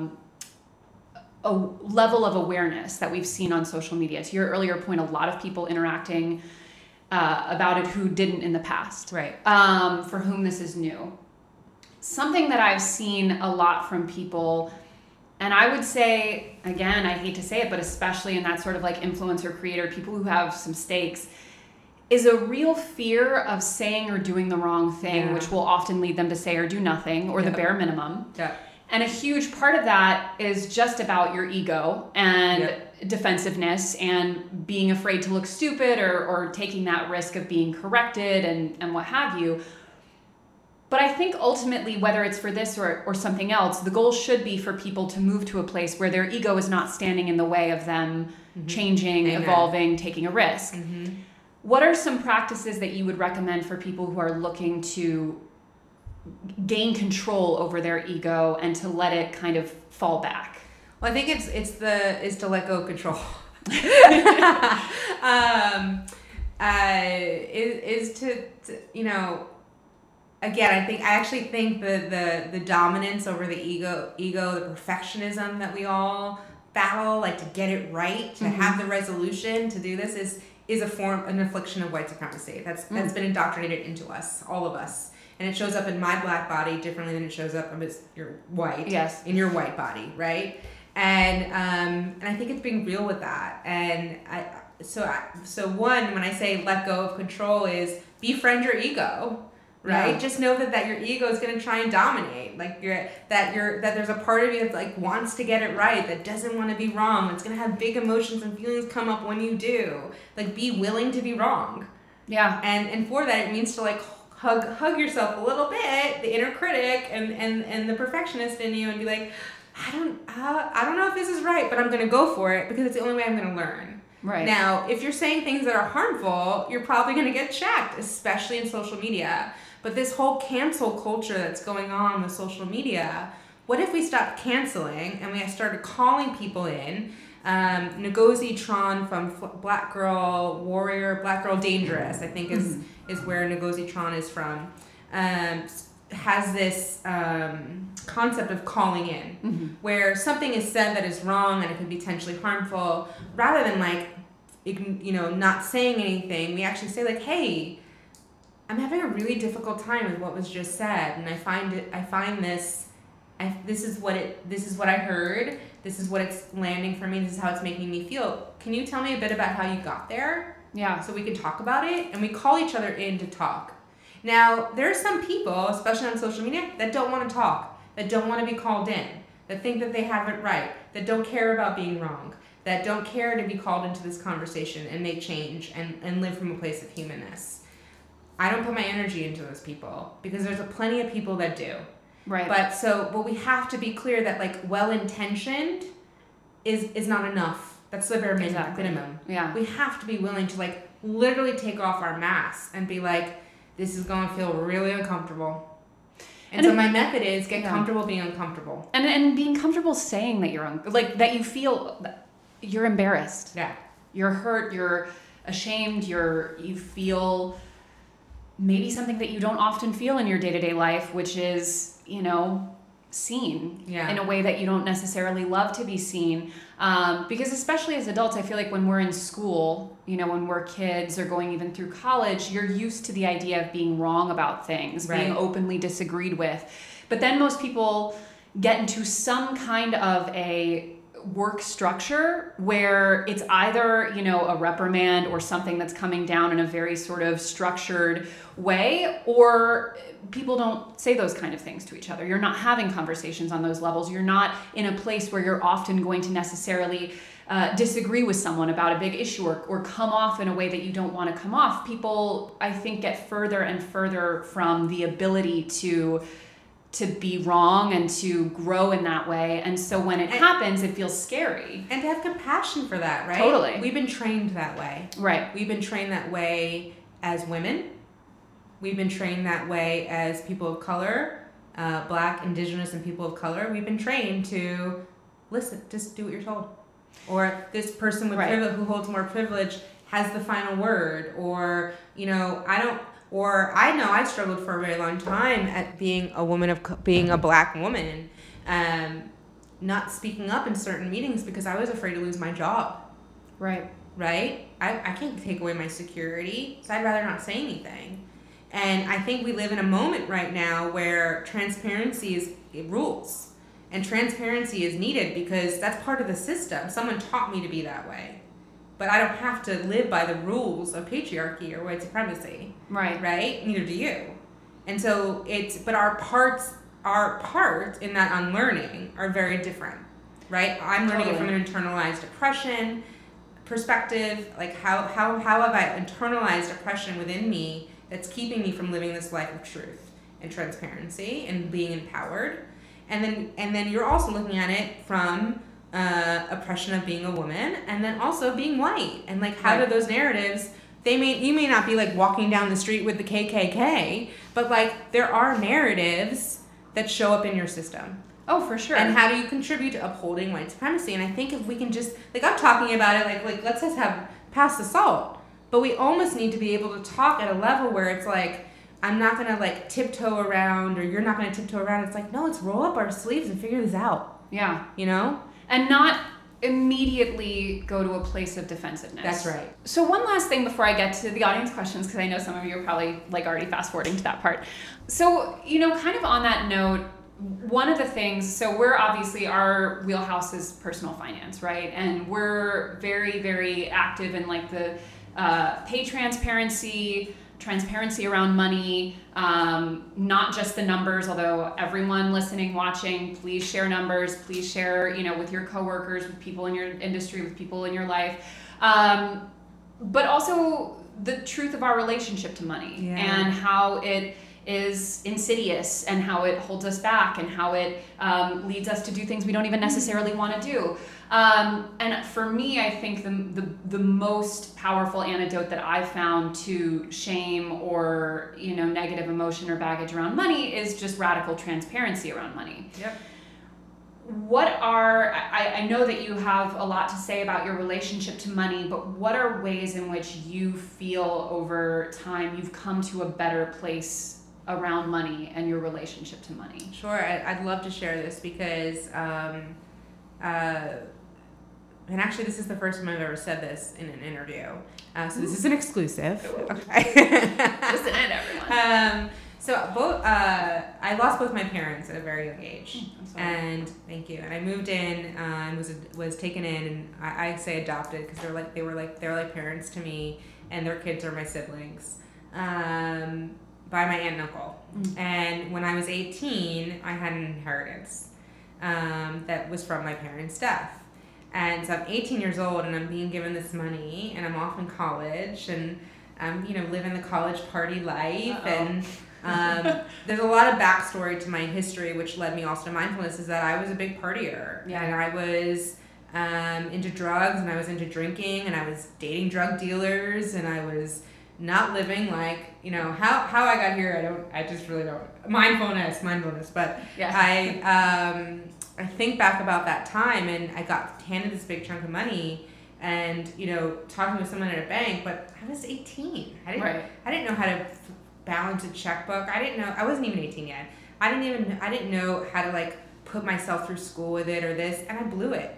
a level of awareness that we've seen on social media. To your earlier point, a lot of people interacting about it who didn't in the past, right? For whom this is new. Something that I've seen a lot from people, and I would say, again, I hate to say it, but especially in that sort of like influencer creator, people who have some stakes, is a real fear of saying or doing the wrong thing, which will often lead them to say or do nothing, or the bare minimum. Yeah. And a huge part of that is just about your ego and defensiveness and being afraid to look stupid or taking that risk of being corrected and what have you. But I think ultimately, whether it's for this or something else, the goal should be for people to move to a place where their ego is not standing in the way of them changing, evolving, taking a risk. Mm-hmm. What are some practices that you would recommend for people who are looking to gain control over their ego and to let it kind of fall back? Well, I think it's to let go of control. Is to you know, again, I actually think the dominance over the ego, the perfectionism that we all battle, like to get it right, to have the resolution to do this is an affliction of white supremacy. That's been indoctrinated into us, all of us. And it shows up in my black body differently than it shows up in your white. Yes. In your white body, right? And I think it's being real with that. And so one, when I say let go of control, is befriend your ego, right? Yeah. Just know that your ego is going to try and dominate. Like that there's a part of you that like wants to get it right, that doesn't want to be wrong. It's going to have big emotions and feelings come up when you do. Like, be willing to be wrong. Yeah. And for that, it means to like hug yourself a little bit, the inner critic and the perfectionist in you, and be like, I don't know if this is right, but I'm going to go for it because it's the only way I'm going to learn. Right. Now, if you're saying things that are harmful, you're probably going to get checked, especially in social media. But this whole cancel culture that's going on with social media, what if we stopped canceling and we started calling people in? Ngozi Tron from Black Girl Warrior, Black Girl Dangerous, I think is where Ngozi Tron is from, has this concept of calling in, where something is said that is wrong and it can be potentially harmful. Rather than like, not saying anything, we actually say like, hey, I'm having a really difficult time with what was just said, and this is what I heard. This is what it's landing for me. This is how it's making me feel. Can you tell me a bit about how you got there? Yeah. So we can talk about it, and we call each other in to talk. Now, there are some people, especially on social media, that don't want to talk, that don't want to be called in, that think that they have it right, that don't care about being wrong, that don't care to be called into this conversation and make change and live from a place of humanness. I don't put my energy into those people because there's plenty of people that do. Right. But we have to be clear that like well-intentioned is not enough. That's the bare Exactly. minimum. Yeah. We have to be willing to like literally take off our masks and be like, this is going to feel really uncomfortable. And so my method is get comfortable being uncomfortable. And being comfortable saying that you're like that you feel you're embarrassed. Yeah. You're hurt, you're ashamed, you feel maybe something that you don't often feel in your day-to-day life, which is, you know, seen in a way that you don't necessarily love to be seen. Because especially as adults, I feel like when we're in school, you know, when we're kids or going even through college, you're used to the idea of being wrong about things, being openly disagreed with. But then most people get into some kind of a work structure where it's either, you know, a reprimand or something that's coming down in a very sort of structured way, or people don't say those kind of things to each other. You're not having conversations on those levels. You're not in a place where you're often going to necessarily disagree with someone about a big issue or come off in a way that you don't want to come off. People, I think, get further and further from the ability to be wrong and to grow in that way. And so when it happens, it feels scary. And to have compassion for that, right? Totally. We've been trained that way. Right. We've been trained that way as women. We've been trained that way as people of color, Black, Indigenous, and people of color. We've been trained to listen, just do what you're told. Or this person with privilege who holds more privilege has the final word. Or, you know, I know I struggled for a very long time at being a woman being a Black woman, not speaking up in certain meetings because I was afraid to lose my job. Right. Right? I can't take away my security, so I'd rather not say anything. And I think we live in a moment right now where transparency rules. And transparency is needed because that's part of the system. Someone taught me to be that way. But I don't have to live by the rules of patriarchy or white supremacy. Right. Right? Neither do you. And so but our parts in that unlearning are very different. Right? I'm learning it from an internalized oppression perspective. Like how have I internalized oppression within me that's keeping me from living this life of truth and transparency and being empowered? And then you're also looking at it from oppression of being a woman, and then also being white, and like how do those narratives, you may not be like walking down the street with the KKK, but like there are narratives that show up in your system. Oh, for sure. And how do you contribute to upholding white supremacy? And I think if we can just, like I'm talking about it like let's just have pass the salt, but we almost need to be able to talk at a level where it's like, I'm not gonna like tiptoe around, or you're not gonna tiptoe around. It's like, no, let's roll up our sleeves and figure this out. Yeah. You know? And not immediately go to a place of defensiveness. That's right. So one last thing before I get to the audience questions, because I know some of you are probably like already fast forwarding to that part. So, you know, kind of on that note, one of the things, so we're obviously, our wheelhouse is personal finance, right? And we're very, very active in like the pay transparency around money, not just the numbers, although everyone listening, watching, please share numbers, please share, you know, with your coworkers, with people in your industry, with people in your life, but also the truth of our relationship to money and how it is insidious and how it holds us back and how it leads us to do things we don't even necessarily want to do. And for me, I think the most powerful antidote that I've found to shame or, you know, negative emotion or baggage around money is just radical transparency around money. Yep. I know that you have a lot to say about your relationship to money, but what are ways in which you feel over time you've come to a better place around money and your relationship to money? Sure, I'd love to share this because, and actually this is the first time I've ever said this in an interview, so this is an exclusive. Okay. Listen in, everyone. So I lost both my parents at a very young age, and thank you. And I moved in and was taken in, and I say adopted because they're like parents to me, and their kids are my siblings. By my aunt and uncle. And when I was 18, I had an inheritance that was from my parents' death. And so I'm 18 years old and I'm being given this money and I'm off in college and I'm, you know, living the college party life. And there's a lot of backstory to my history, which led me also to mindfulness, is that I was a big partier. Yeah. And I was into drugs, and I was into drinking, and I was dating drug dealers, and I was not living like, you know, how I got here, I just really don't. Mindfulness. But yeah. I think back about that time, and I got handed this big chunk of money, and, you know, talking with someone at a bank, but I was 18. I didn't know how to balance a checkbook. I wasn't even 18 yet. I didn't know how to, like, put myself through school with it or this, and I blew it.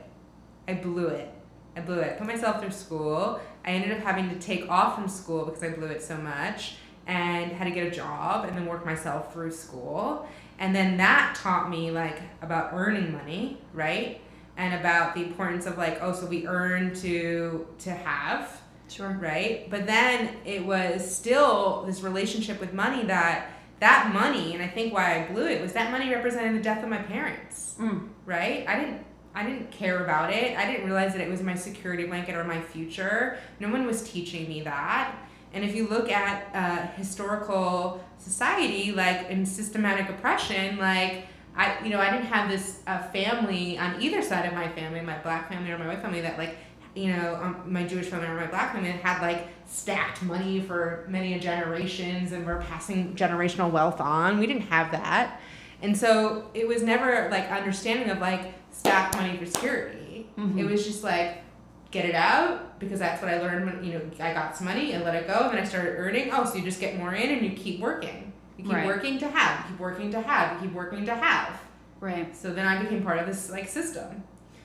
Put myself through school. I ended up having to take off from school because I blew it so much, and had to get a job and then work myself through school. And then that taught me, like, about earning money, right? And about the importance of, like, so we earn to have. Sure. Right? But then it was still this relationship with money that money, and I think why I blew it, was that money represented the death of my parents. Right? I didn't care about it. I didn't realize that it was my security blanket or my future. No one was teaching me that. And if you look at historical society, like in systematic oppression, like I didn't have this family on either side of my family, my black family or my white family, that, like, you know, my Jewish family or my black family that had, like, stacked money for many generations and were passing generational wealth on. We didn't have that. And so it was never, like, understanding of, like, stacked money for security. It was just like, get it out, because that's what I learned when, you know, I got some money and let it go, and then I started earning. So you just get more in and you keep working. You keep working to have, you keep working to have, you keep working to have. Right. So then I became part of this, like, system.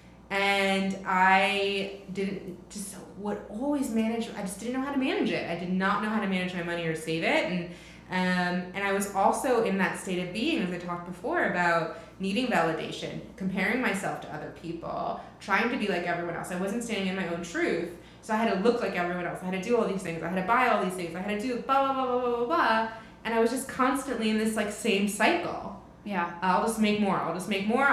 And I didn't just always manage. I just didn't know how to manage it. I did not know how to manage my money or save it. And I was also in that state of being, as I talked before, about needing validation, comparing myself to other people, trying to be like everyone else. I wasn't standing in my own truth, so I had to look like everyone else. I had to do all these things. I had to buy all these things. I had to do blah, blah, blah, blah, blah, blah, blah. And I was just constantly in this, like, same cycle. Yeah. I'll just make more. I'll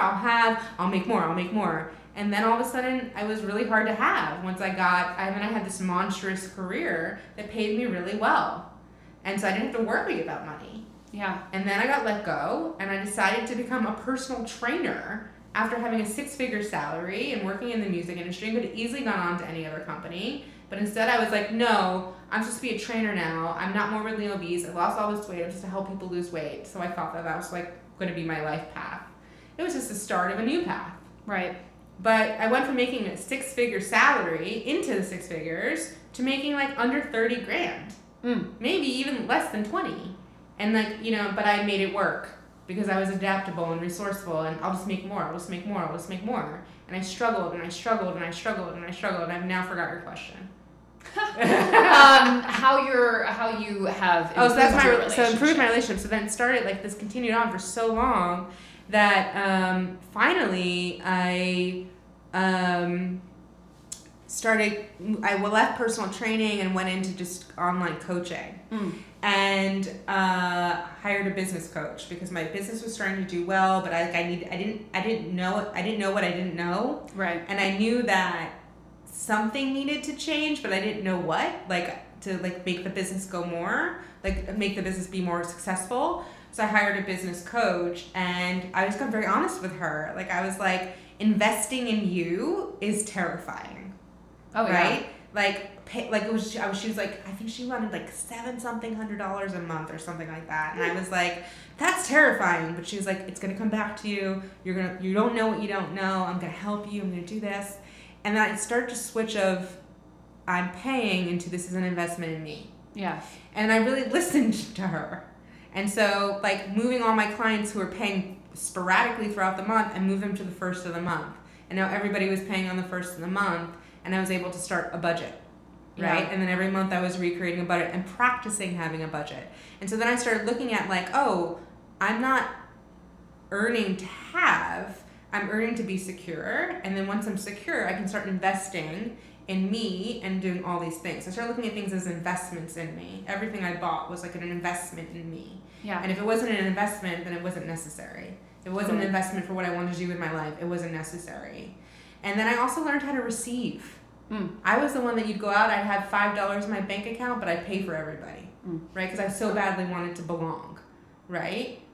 make more. And then all of a sudden, I was really hard to have once I had this monstrous career that paid me really well. And so I didn't have to worry about money. Yeah. And then I got let go, and I decided to become a personal trainer after having a 6-figure salary and working in the music industry. I could have easily gone on to any other company. But instead I was like, no, I'm supposed to be a trainer now. I'm not morbidly obese. I lost all this weight. I'm just to help people lose weight. So I thought that was, like, going to be my life path. It was just the start of a new path. Right. But I went from making a 6-figure salary into the 6 figures to making, like, under 30 grand. Maybe even less than 20. And, like, you know, but I made it work because I was adaptable and resourceful, and I'll just make more. And I struggled and I struggled and I struggled and I struggled. And I've now forgot your question. How you have improved improved my relationship. So then it started, like, this continued on for so long that finally I left personal training and went into just online coaching. And hired a business coach because my business was starting to do well, but I didn't know what I didn't know. Right. And I knew that something needed to change, but I didn't know what, like, to, like, make the business go more, like, make the business be more successful. So I hired a business coach, and I just got very honest with her. Like, I was like, investing in you is terrifying. Oh, yeah. Right? She was like, I think she wanted, like, $700 a month or something like that. And I was like, that's terrifying. But she was like, it's going to come back to you. You don't know what you don't know. I'm going to help you. I'm going to do this. And then I started to switch of I'm paying into this is an investment in me. Yeah. And I really listened to her. And so, like, moving all my clients who are paying sporadically throughout the month, and move them to the first of the month. And now everybody was paying on the first of the month, and I was able to start a budget, right? Yeah. And then every month I was recreating a budget and practicing having a budget. And so then I started looking at, like, oh, I'm not earning to have, I'm earning to be secure. And then once I'm secure, I can start investing in me and doing all these things. So I started looking at things as investments in me. Everything I bought was like an investment in me. Yeah. And if it wasn't an investment, then it wasn't necessary. If it wasn't an investment for what I wanted to do with my life, it wasn't necessary. And then I also learned how to receive. I was the one that you'd go out, I'd have $5 in my bank account, but I'd pay for everybody, right? Because I so badly wanted to belong, right?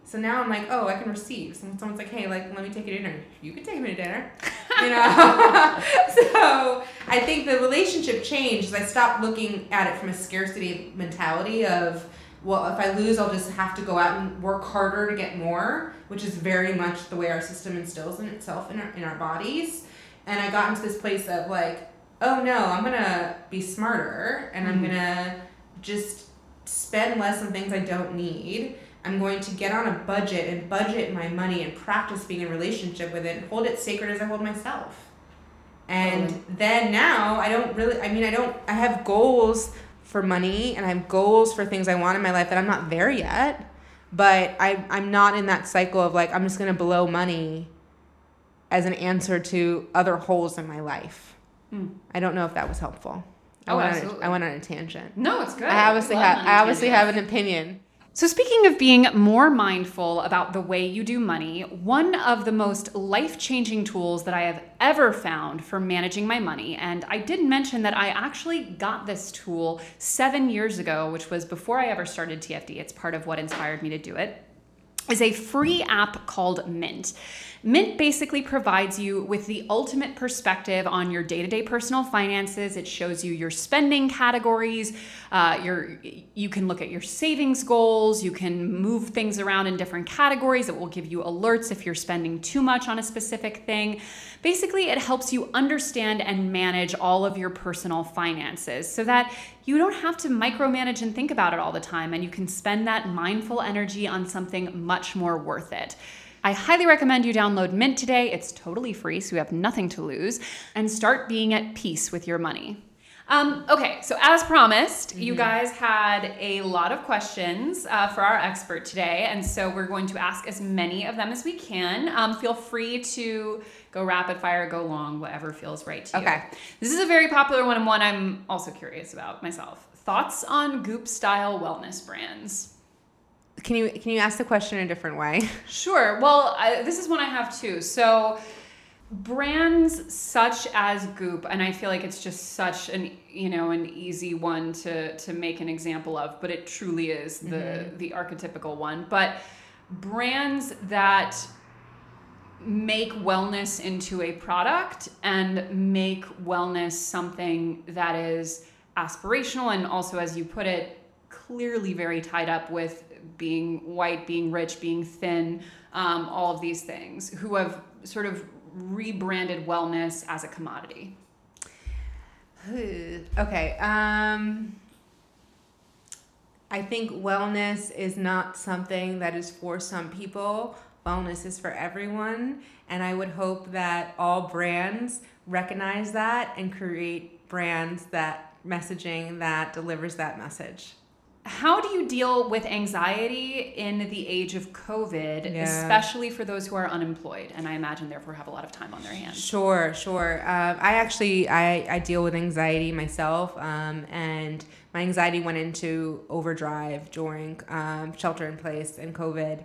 So now I'm like, oh, I can receive. Someone's like, hey, like, let me take you to dinner. You can take me to dinner. You know? So I think the relationship changed as I stopped looking at it from a scarcity mentality of, well, if I lose, I'll just have to go out and work harder to get more, which is very much the way our system instills in itself in our bodies. And I got into this place of like, oh no, I'm going to be smarter and I'm going to just spend less on things I don't need. I'm going to get on a budget and budget my money and practice being in a relationship with it and hold it sacred as I hold myself. And then now I have goals for money and I have goals for things I want in my life that I'm not there yet, but I'm not in that cycle of like, I'm just going to blow money as an answer to other holes in my life. I don't know if that was helpful. Absolutely. I went on a tangent. No, it's good. I obviously have an opinion. So speaking of being more mindful about the way you do money, one of the most life-changing tools that I have ever found for managing my money, and I did mention that I actually got this tool 7 years ago, which was before I ever started TFD. It's part of what inspired me to do it, is a free app called Mint. Mint basically provides you with the ultimate perspective on your day-to-day personal finances. It shows you your spending categories. You can look at your savings goals. You can move things around in different categories. It will give you alerts if you're spending too much on a specific thing. Basically, it helps you understand and manage all of your personal finances so that you don't have to micromanage and think about it all the time, and you can spend that mindful energy on something much more worth it. I highly recommend you download Mint today. It's totally free, so you have nothing to lose, and start being at peace with your money. Okay, so as promised, you guys had a lot of questions for our expert today, and so we're going to ask as many of them as we can. Feel free to go rapid fire, go long, whatever feels right to you. Okay. This is a very popular one and one I'm also curious about myself. Thoughts on Goop-style wellness brands? Can you ask the question in a different way? Sure. Well, this is one I have too. So brands such as Goop, and I feel like it's just such an easy one to make an example of, but it truly is the archetypical one. But brands that make wellness into a product and make wellness something that is aspirational and also, as you put it, clearly very tied up with being white, being rich, being thin, all of these things, who have sort of rebranded wellness as a commodity. Okay. I think wellness is not something that is for some people. Wellness is for everyone. And I would hope that all brands recognize that and create brands messaging that delivers that message. How do you deal with anxiety in the age of COVID, especially for those who are unemployed and I imagine therefore have a lot of time on their hands? Sure. I deal with anxiety myself, and my anxiety went into overdrive during shelter in place and COVID.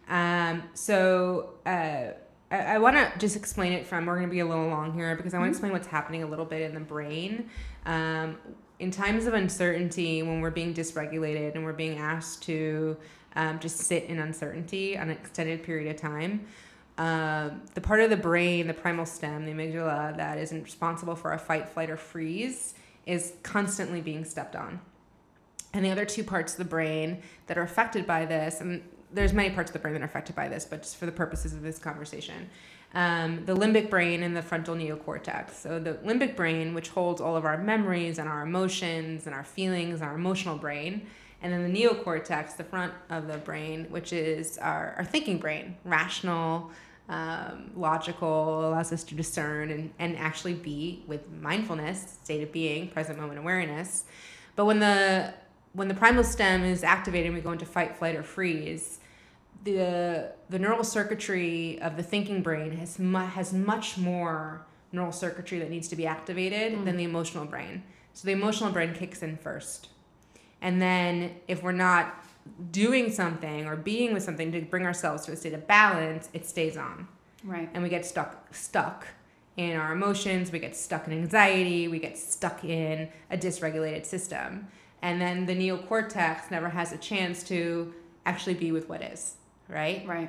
I want to just explain it we're going to be a little long here because I want to explain what's happening a little bit in the brain. In times of uncertainty, when we're being dysregulated and we're being asked to just sit in uncertainty on an extended period of time, the part of the brain, the primal stem, the amygdala, that is responsible for a fight, flight, or freeze is constantly being stepped on. And the other two parts of the brain that are affected by this, and there's many parts of the brain that are affected by this, but just for the purposes of this conversation, the limbic brain and the frontal neocortex. So the limbic brain, which holds all of our memories and our emotions and our feelings, our emotional brain, and then the neocortex, the front of the brain, which is our thinking brain, rational, logical, allows us to discern and actually be with mindfulness, state of being, present moment awareness. But when the primal stem is activated and we go into fight, flight, or freeze, the neural circuitry of the thinking brain has much more neural circuitry that needs to be activated than the emotional brain. So the emotional brain kicks in first. And then if we're not doing something or being with something to bring ourselves to a state of balance, it stays on. Right. And we get stuck in our emotions, we get stuck in anxiety, we get stuck in a dysregulated system. And then the neocortex never has a chance to actually be with what is. right? Right.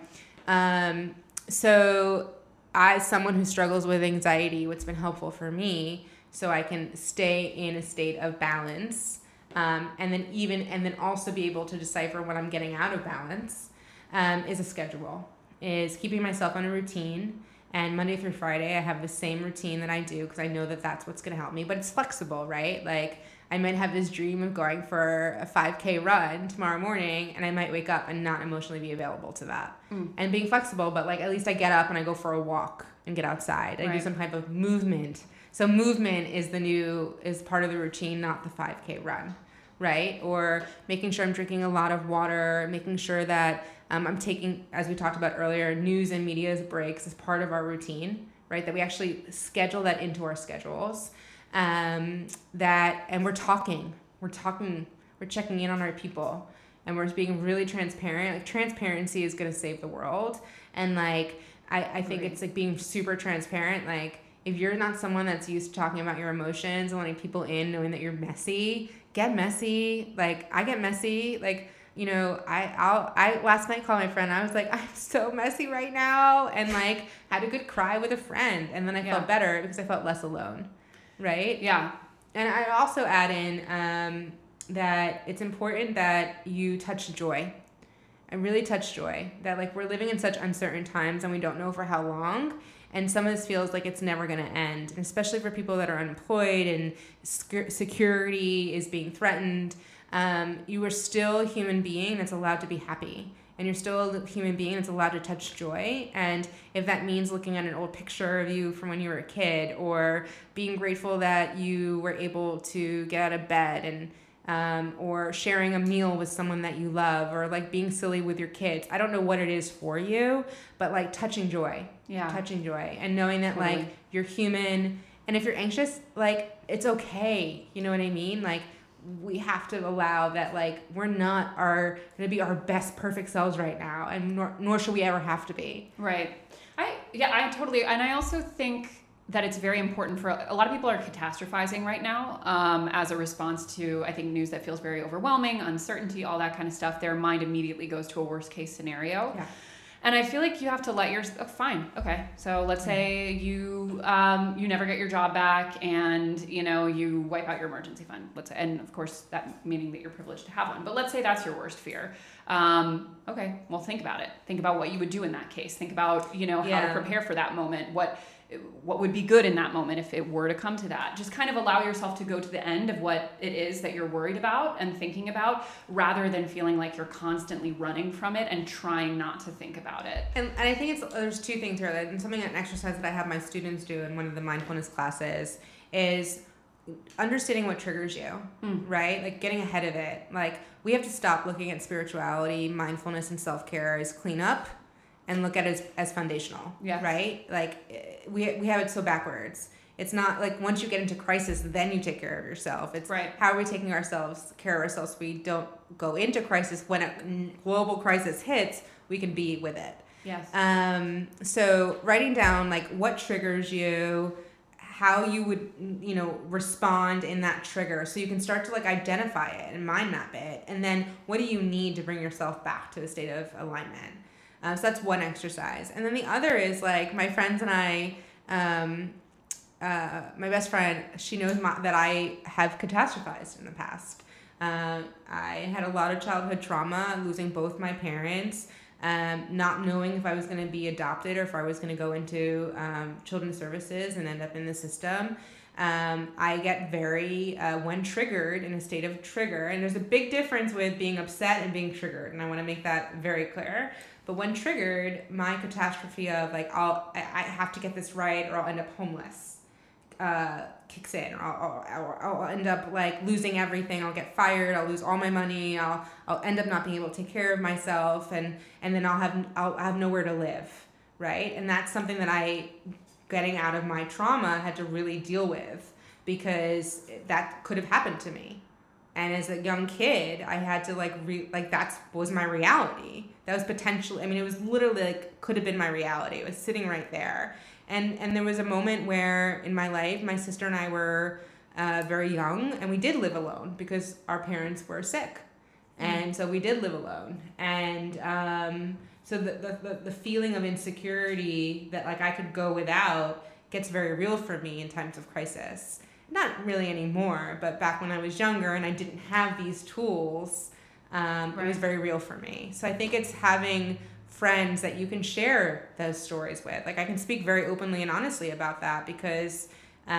So as someone who struggles with anxiety, what's been helpful for me so I can stay in a state of balance, and then also be able to decipher when I'm getting out of balance, is a schedule, is keeping myself on a routine. And Monday through Friday, I have the same routine that I do because I know that that's what's going to help me. But it's flexible, right? Like, I might have this dream of going for a 5K run tomorrow morning, and I might wake up and not emotionally be available to that. And being flexible, but like at least I get up and I go for a walk and get outside. I do some type of movement. So movement is part of the routine, not the 5K run, right? Or making sure I'm drinking a lot of water, making sure that I'm taking, as we talked about earlier, news and media's breaks as part of our routine, right? That we actually schedule that into our schedules. And we're talking, we're checking in on our people, and we're being really transparent. Like, transparency is going to save the world. And like, I think it's like being super transparent. Like, if you're not someone that's used to talking about your emotions and letting people in, knowing that you're messy, get messy. Like, I get messy. Like, you know, I last night called my friend. I was like, I'm so messy right now. And like, had a good cry with a friend. And then I felt better because I felt less alone. Right? Yeah. And I also add in that it's important that you touch joy. I really touch joy. That like, we're living in such uncertain times and we don't know for how long. And some of this feels like it's never going to end. And especially for people that are unemployed and security is being threatened. You are still a human being that's allowed to be happy. And you're still a human being that's allowed to touch joy. And if that means looking at an old picture of you from when you were a kid, or being grateful that you were able to get out of bed, and or sharing a meal with someone that you love, or like being silly with your kids. I don't know what it is for you, but like touching joy. Yeah. Touching joy. And knowing that like you're human. And if you're anxious, like it's okay. You know what I mean? Like, we have to allow that, like, we're not going to be our best perfect selves right now, and nor should we ever have to be. Right. I totally, and I also think that it's very important for a lot of people are catastrophizing right now as a response to, I think, news that feels very overwhelming, uncertainty, all that kind of stuff. Their mind immediately goes to a worst case scenario. Yeah. And I feel like you have to let fine, okay. So let's say you never get your job back, and you wipe out your emergency fund. And of course that meaning that you're privileged to have one. But let's say that's your worst fear. Okay, well, think about it. Think about what you would do in that case. Think about how to prepare for that moment. What would be good in that moment if it were to come to that. Just kind of allow yourself to go to the end of what it is that you're worried about and thinking about, rather than feeling like you're constantly running from it and trying not to think about it. And I think there's two things here. And something, an exercise that I have my students do in one of the mindfulness classes is understanding what triggers you, right? Like, getting ahead of it. Like, we have to stop looking at spirituality, mindfulness, and self-care as cleanup, and look at it as foundational, right? Like, we have it so backwards. It's not like once you get into crisis, then you take care of yourself. It's how are we taking care of ourselves so we don't go into crisis. When a global crisis hits, we can be with it. Yes. So writing down like what triggers you, how you would, respond in that trigger, so you can start to like identify it and mind map it. And then what do you need to bring yourself back to a state of alignment? So that's one exercise. And then the other is like my friends and I, my best friend, she knows that I have catastrophized in the past. I had a lot of childhood trauma, losing both my parents, not knowing if I was going to be adopted or if I was going to go into children's services and end up in the system. I get very, when triggered, in a state of trigger, and there's a big difference with being upset and being triggered, and I want to make that very clear. But when triggered, my catastrophe of like, I have to get this right or I'll end up homeless, kicks in, or I'll end up like losing everything. I'll get fired. I'll lose all my money. I'll end up not being able to take care of myself, and then I'll have nowhere to live, right? And that's something that getting out of my trauma had to really deal with, because that could have happened to me. And as a young kid, I had to that was my reality. That was potentially, it was literally like, could have been my reality. It was sitting right there. And there was a moment where in my life, my sister and I were very young, and we did live alone because our parents were sick. And so we did live alone. And so the feeling of insecurity that like I could go without gets very real for me in times of crisis. Not really anymore, but back when I was younger and I didn't have these tools, it was very real for me. So I think it's having friends that you can share those stories with. Like I can speak very openly and honestly about that because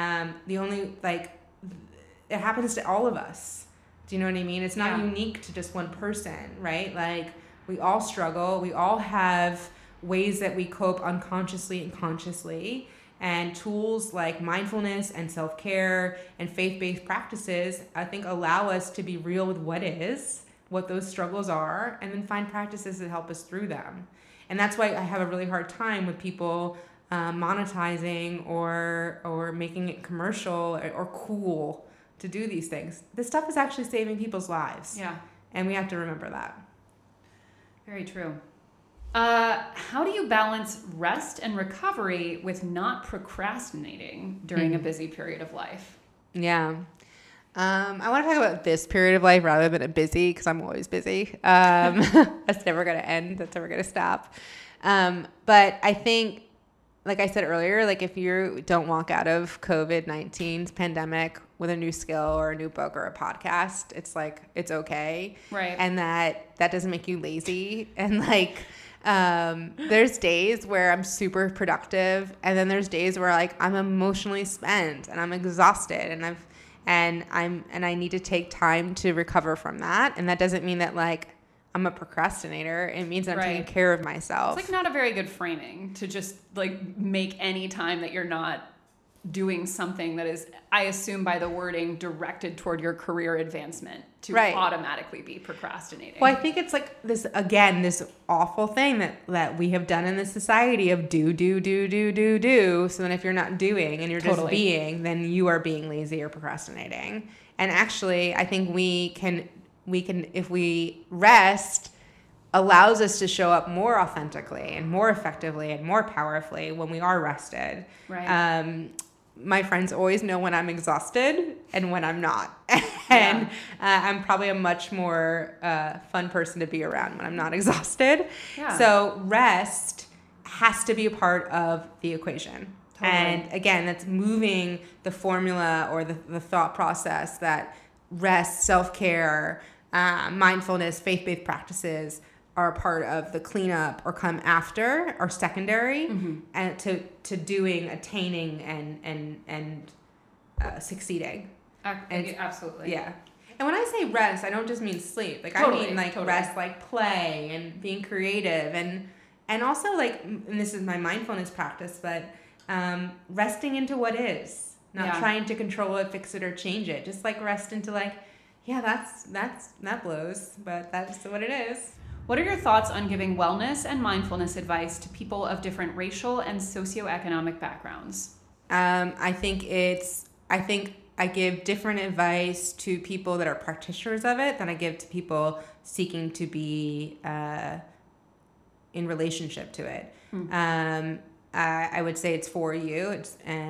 it happens to all of us. Do you know what I mean? It's not unique to just one person, right? Like we all struggle. We all have ways that we cope unconsciously and consciously. And tools like mindfulness and self-care and faith-based practices, I think, allow us to be real with what those struggles are, and then find practices that help us through them. And that's why I have a really hard time with people monetizing or making it commercial or cool to do these things. This stuff is actually saving people's lives. Yeah. And we have to remember that. Very true. How do you balance rest and recovery with not procrastinating during a busy period of life? Yeah. I want to talk about this period of life rather than a busy, because I'm always busy. That's never going to end. That's never going to stop. But I think, like I said earlier, like if you don't walk out of COVID-19's pandemic with a new skill or a new book or a podcast, it's like, it's okay. Right. And that doesn't make you lazy. And like, there's days where I'm super productive, and then there's days where like I'm emotionally spent and I'm exhausted and I need to take time to recover from that. And that doesn't mean that like I'm a procrastinator. It means I'm taking care of myself. It's like not a very good framing to just like make any time that you're not doing something that is, I assume by the wording, directed toward your career advancement to automatically be procrastinating. Well, I think it's like this awful thing that we have done in this society of do. So then if you're not doing and you're just being, then you are being lazy or procrastinating. And actually, I think we can, if we rest, allows us to show up more authentically and more effectively and more powerfully when we are rested. Right. My friends always know when I'm exhausted and when I'm not. And I'm probably a much more fun person to be around when I'm not exhausted. Yeah. So rest has to be a part of the equation. Totally. And again, that's moving the formula or the thought process that rest, self-care, mindfulness, faith-based practices are a part of the cleanup or come after or secondary, and to doing, attaining, and succeeding. Absolutely. Yeah. And when I say rest, I don't just mean sleep. Like I mean like rest, like play and being creative and also like, and this is my mindfulness practice, but resting into what is, not trying to control it, fix it, or change it. Just like rest into like, yeah, that blows, but that's what it is. What are your thoughts on giving wellness and mindfulness advice to people of different racial and socioeconomic backgrounds? I think I give different advice to people that are practitioners of it than I give to people seeking to be in relationship to it. I would say it's for you.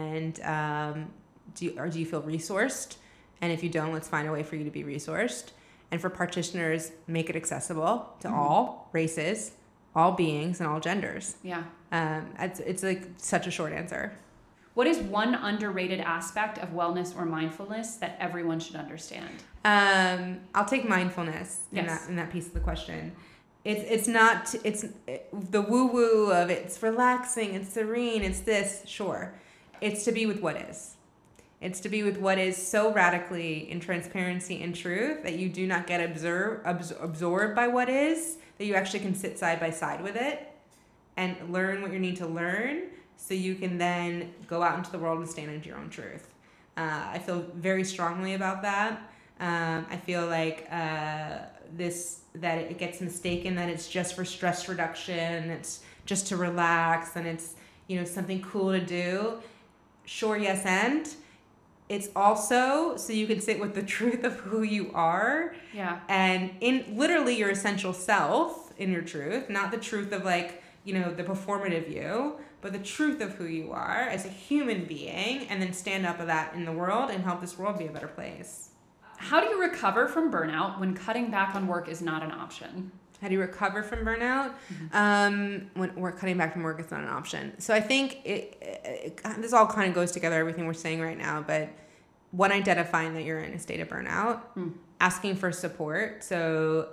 Do you feel resourced? And if you don't, let's find a way for you to be resourced. And for practitioners, make it accessible to all races, all beings, and all genders. Yeah. It's like such a short answer. What is one underrated aspect of wellness or mindfulness that everyone should understand? I'll take mindfulness in that piece of the question. It's the woo-woo of it's relaxing, it's serene, it's this, sure. It's to be with what is. It's to be with what is so radically in transparency and truth that you do not get absorbed by what is, that you actually can sit side by side with it and learn what you need to learn so you can then go out into the world and stand into your own truth. I feel very strongly about that. I feel like that it gets mistaken that it's just for stress reduction, it's just to relax, and it's something cool to do. Sure, yes, and it's also so you can sit with the truth of who you are. Yeah. And in literally your essential self in your truth, not the truth of like, the performative you, but the truth of who you are as a human being, and then stand up of that in the world and help this world be a better place. How do you recover from burnout when cutting back on work is not an option? How do you recover from burnout? When we're cutting back from work is not an option. So I think this all kind of goes together, everything we're saying right now, but one, identifying that you're in a state of burnout, asking for support. So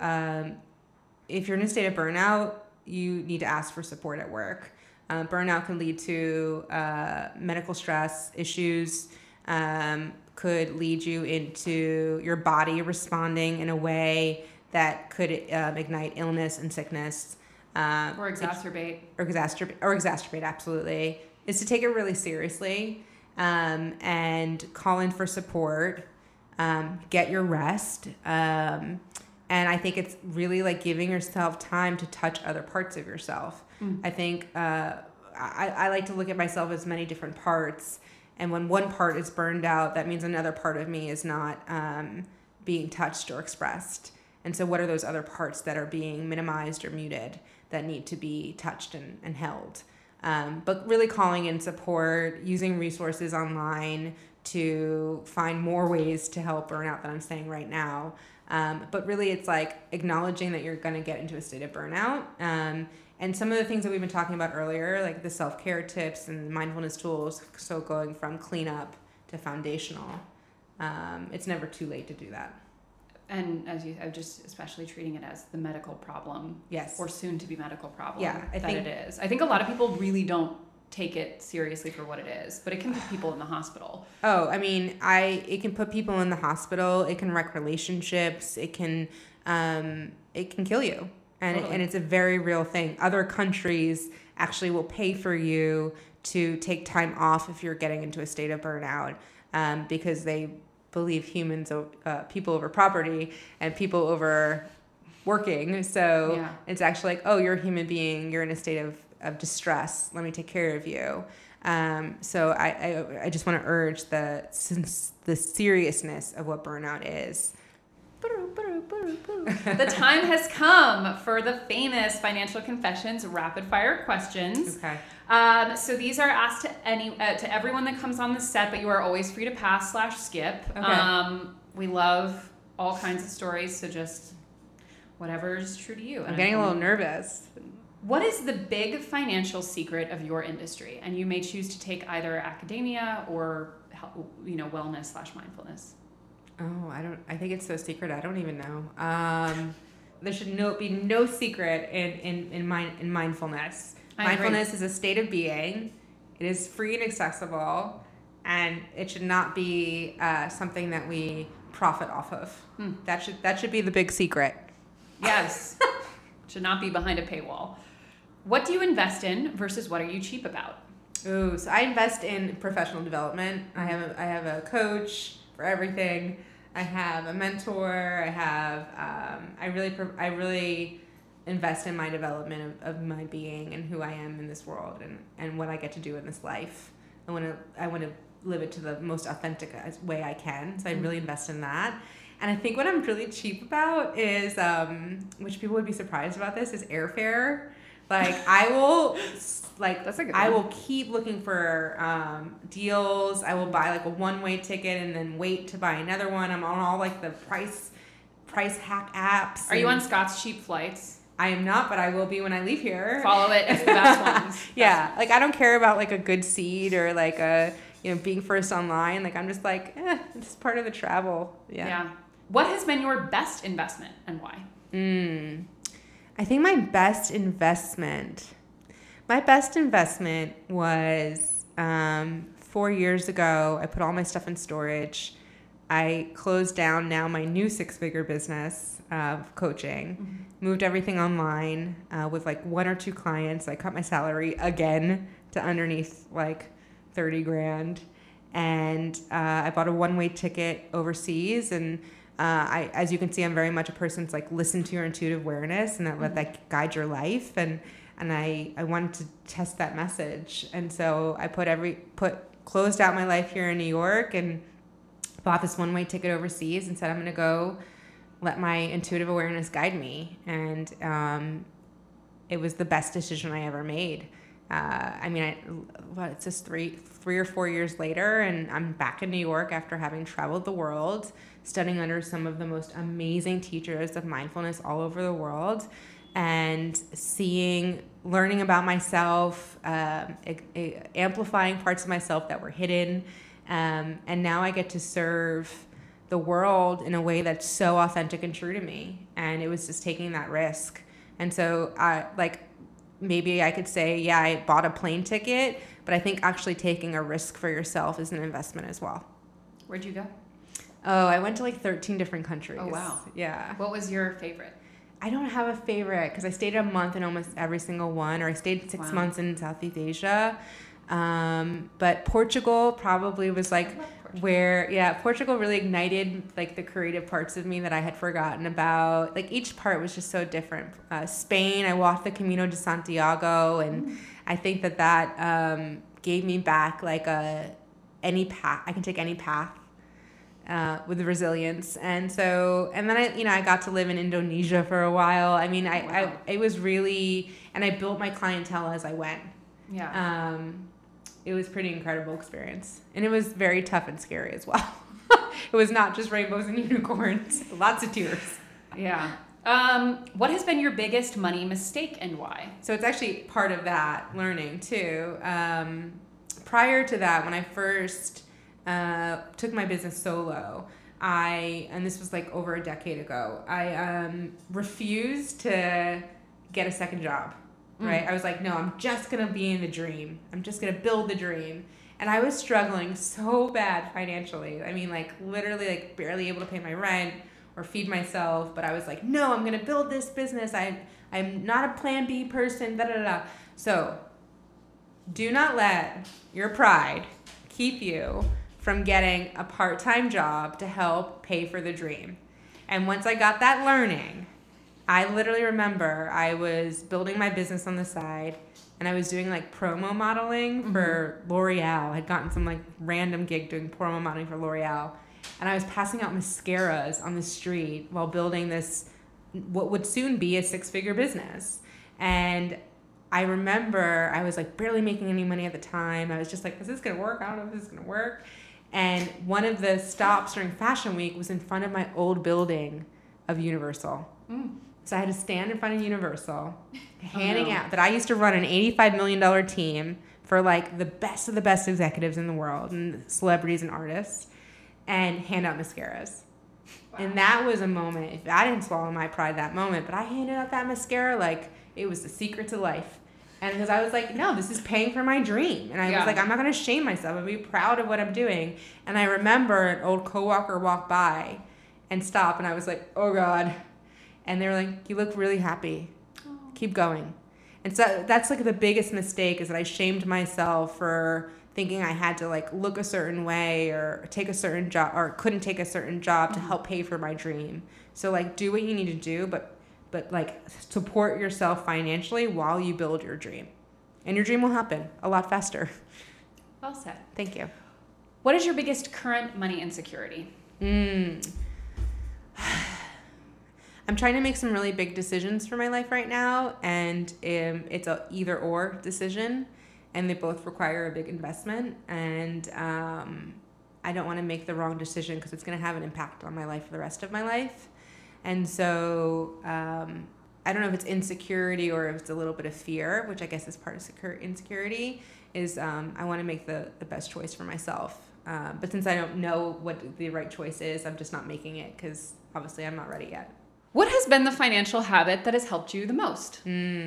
if you're in a state of burnout, you need to ask for support at work. Burnout can lead to medical stress issues, could lead you into your body responding in a way that could ignite illness and sickness. Or exacerbate. Or exacerbate, absolutely. Is to take it really seriously and call in for support, get your rest. And I think it's really like giving yourself time to touch other parts of yourself. I think I like to look at myself as many different parts. And when one part is burned out, that means another part of me is not being touched or expressed. And so what are those other parts that are being minimized or muted that need to be touched and held? But really calling in support, using resources online to find more ways to help burnout than I'm saying right now. But really it's like acknowledging that you're going to get into a state of burnout. And some of the things that we've been talking about earlier, like the self-care tips and mindfulness tools, so going from cleanup to foundational, it's never too late to do that. And as you, just especially treating it as the medical problem, yes, or soon to be medical problem, I think it is. I think a lot of people really don't take it seriously for what it is, but it can put people in the hospital. Oh, I mean, it can put people in the hospital. It can wreck relationships. It can kill you, and Totally. And it's a very real thing. Other countries actually will pay for you to take time off if you're getting into a state of burnout, because they believe people over property and people over working. So Yeah. It's actually like, oh, you're a human being. You're in a state of distress. Let me take care of you. So I just want to urge the seriousness of what burnout is. The time has come for the famous Financial Confessions rapid fire questions. Okay. So these are asked to everyone that comes on the set, but you are always free to pass/skip. Okay. We love all kinds of stories, so just whatever is true to you. I'm getting a little nervous. What is the big financial secret of your industry? And you may choose to take either academia or wellness/mindfulness. Oh, I think it's so secret. I don't even know. There should be no secret in mindfulness. Mindfulness is a state of being. It is free and accessible, and it should not be something that we profit off of. That should be the big secret. Yes. Should not be behind a paywall. What do you invest in versus what are you cheap about? Ooh, so I invest in professional development. I have a coach for everything. I have a mentor. I really invest in my development of my being and who I am in this world and what I get to do in this life. I want to live it to the most authentic way I can. So I really invest in that. And I think what I'm really cheap about is, which people would be surprised about this, is airfare. Like I will, That's a good I one. will keep looking for deals. I will buy like a one-way ticket and then wait to buy another one. I'm on all like the price hack apps. Are you on Scott's Cheap Flights? I am not, but I will be when I leave here. Follow it. It's the best ones. Yeah, like I don't care about like a good seat or like being first online. Like I'm just like, it's part of the travel. Yeah. What has been your best investment and why? I think my best investment was 4 years ago. I put all my stuff in storage. I closed down now my new 6-figure business of coaching, moved everything online with like 1 or 2 clients. I cut my salary again to underneath like 30 grand. And I bought a one-way ticket overseas. And as you can see, I'm very much a person that's like, listen to your intuitive awareness and let that guide your life. And I wanted to test that message. And so I closed out my life here in New York and bought this one-way ticket overseas and said, I'm going to go let my intuitive awareness guide me. And it was the best decision I ever made. It's just three or 4 years later, and I'm back in New York after having traveled the world, studying under some of the most amazing teachers of mindfulness all over the world, and learning about myself, amplifying parts of myself that were hidden. And now I get to serve the world in a way that's so authentic and true to me. And it was just taking that risk. And so maybe I could say, yeah, I bought a plane ticket, but I think actually taking a risk for yourself is an investment as well. Where'd you go? Oh, I went to 13 different countries. Oh, wow. Yeah. What was your favorite? I don't have a favorite because I stayed a month in almost every single one, or I stayed 6 months in Southeast Asia. But Portugal probably was Portugal really ignited the creative parts of me that I had forgotten about. Each part was just so different. Spain, I walked the Camino de Santiago, and I think that gave me back any path. I can take any path. With resilience. And then I got to live in Indonesia for a while. I mean, it was really, and I built my clientele as I went. Yeah. It was pretty incredible experience. And it was very tough and scary as well. It was not just rainbows and unicorns, lots of tears. Yeah. What has been your biggest money mistake and why? So it's actually part of that learning too. Prior to that, when I first took my business solo, and this was over a decade ago, I refused to get a second job, right? I was like, no, I'm just going to be in the dream. I'm just going to build the dream. And I was struggling so bad financially. I mean, literally barely able to pay my rent or feed myself. But I was like, no, I'm going to build this business. I'm not a plan B person, da-da-da. So do not let your pride keep you from getting a part-time job to help pay for the dream. And once I got that learning, I literally remember I was building my business on the side, and I was doing promo modeling for L'Oreal. I had gotten some random gig doing promo modeling for L'Oreal, and I was passing out mascaras on the street while building this, what would soon be a 6-figure business. And I remember I was barely making any money at the time. I was just is this gonna work? I don't know if this is gonna work. And one of the stops during Fashion Week was in front of my old building of Universal. So I had to stand in front of Universal, handing out that I used to run an $85 million team for the best of the best executives in the world and celebrities and artists, and hand out mascaras. Wow. And that was a moment. I didn't swallow my pride that moment, but I handed out that mascara it was the secret to life. And because I was no, this is paying for my dream. And I was I'm not going to shame myself. I'm going to be proud of what I'm doing. And I remember an old coworker walked by and stopped, and I was oh, God. And they were you look really happy. Oh. Keep going. And so that's the biggest mistake, is that I shamed myself for thinking I had to look a certain way or take a certain job, or couldn't take a certain job to help pay for my dream. So do what you need to do, but support yourself financially while you build your dream. And your dream will happen a lot faster. Well said. Thank you. What is your biggest current money insecurity? I'm trying to make some really big decisions for my life right now, and it's a either or decision, and they both require a big investment, and I don't want to make the wrong decision because it's going to have an impact on my life for the rest of my life. And so I don't know if it's insecurity or if it's a little bit of fear, which I guess is part of insecurity, is I want to make the best choice for myself. But since I don't know what the right choice is, I'm just not making it because obviously I'm not ready yet. What has been the financial habit that has helped you the most?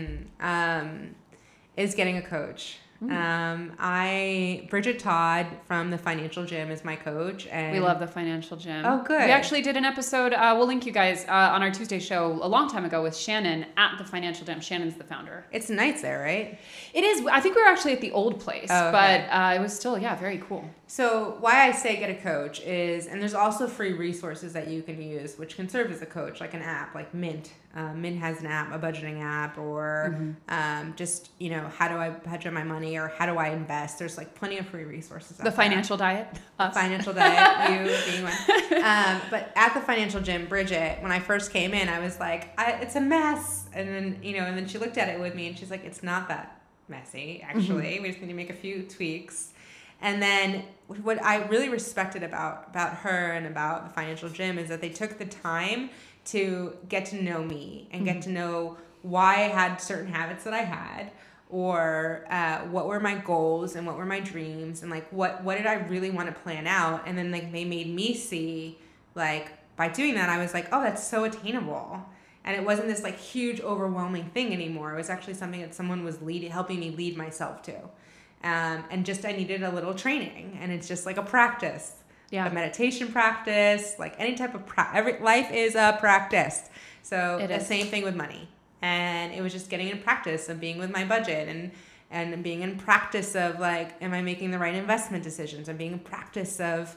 Is getting a coach. Bridget Todd from the Financial Gym is my coach, and we love the Financial Gym. Oh, good. We actually did an episode. We'll link you guys on our Tuesday show a long time ago with Shannon at the Financial Gym. Shannon's the founder. It's nice there, right? It is. I think we were actually at the old place, but it was still very cool. So why I say get a coach is, and there's also free resources that you can use, which can serve as a coach, like an app, like Mint. Mint has an app, a budgeting app, or just, how do I budget my money, or how do I invest? There's plenty of free resources. The Financial Diet. The Financial Diet, you being one. But at the Financial Gym, Bridget, when I first came in, I was it's a mess. And then, and then she looked at it with me and she's like, it's not that. messy, actually. We just need to make a few tweaks. And then what I really respected about her and about the Financial Gym is that they took the time to get to know me and get to know why I had certain habits that I had, or what were my goals and what were my dreams, and like what did I really want to plan out. And then like they made me see, like, by doing that, I was like, oh, that's so attainable. And it wasn't this like huge overwhelming thing anymore. It was actually something that someone was helping me lead myself to. And just I needed a little training, and it's just like a practice. Yeah. A meditation practice, like any type of life is a practice. So the same thing with money. And it was just getting in practice of being with my budget, and being in practice of like, am I making the right investment decisions? And being in practice of,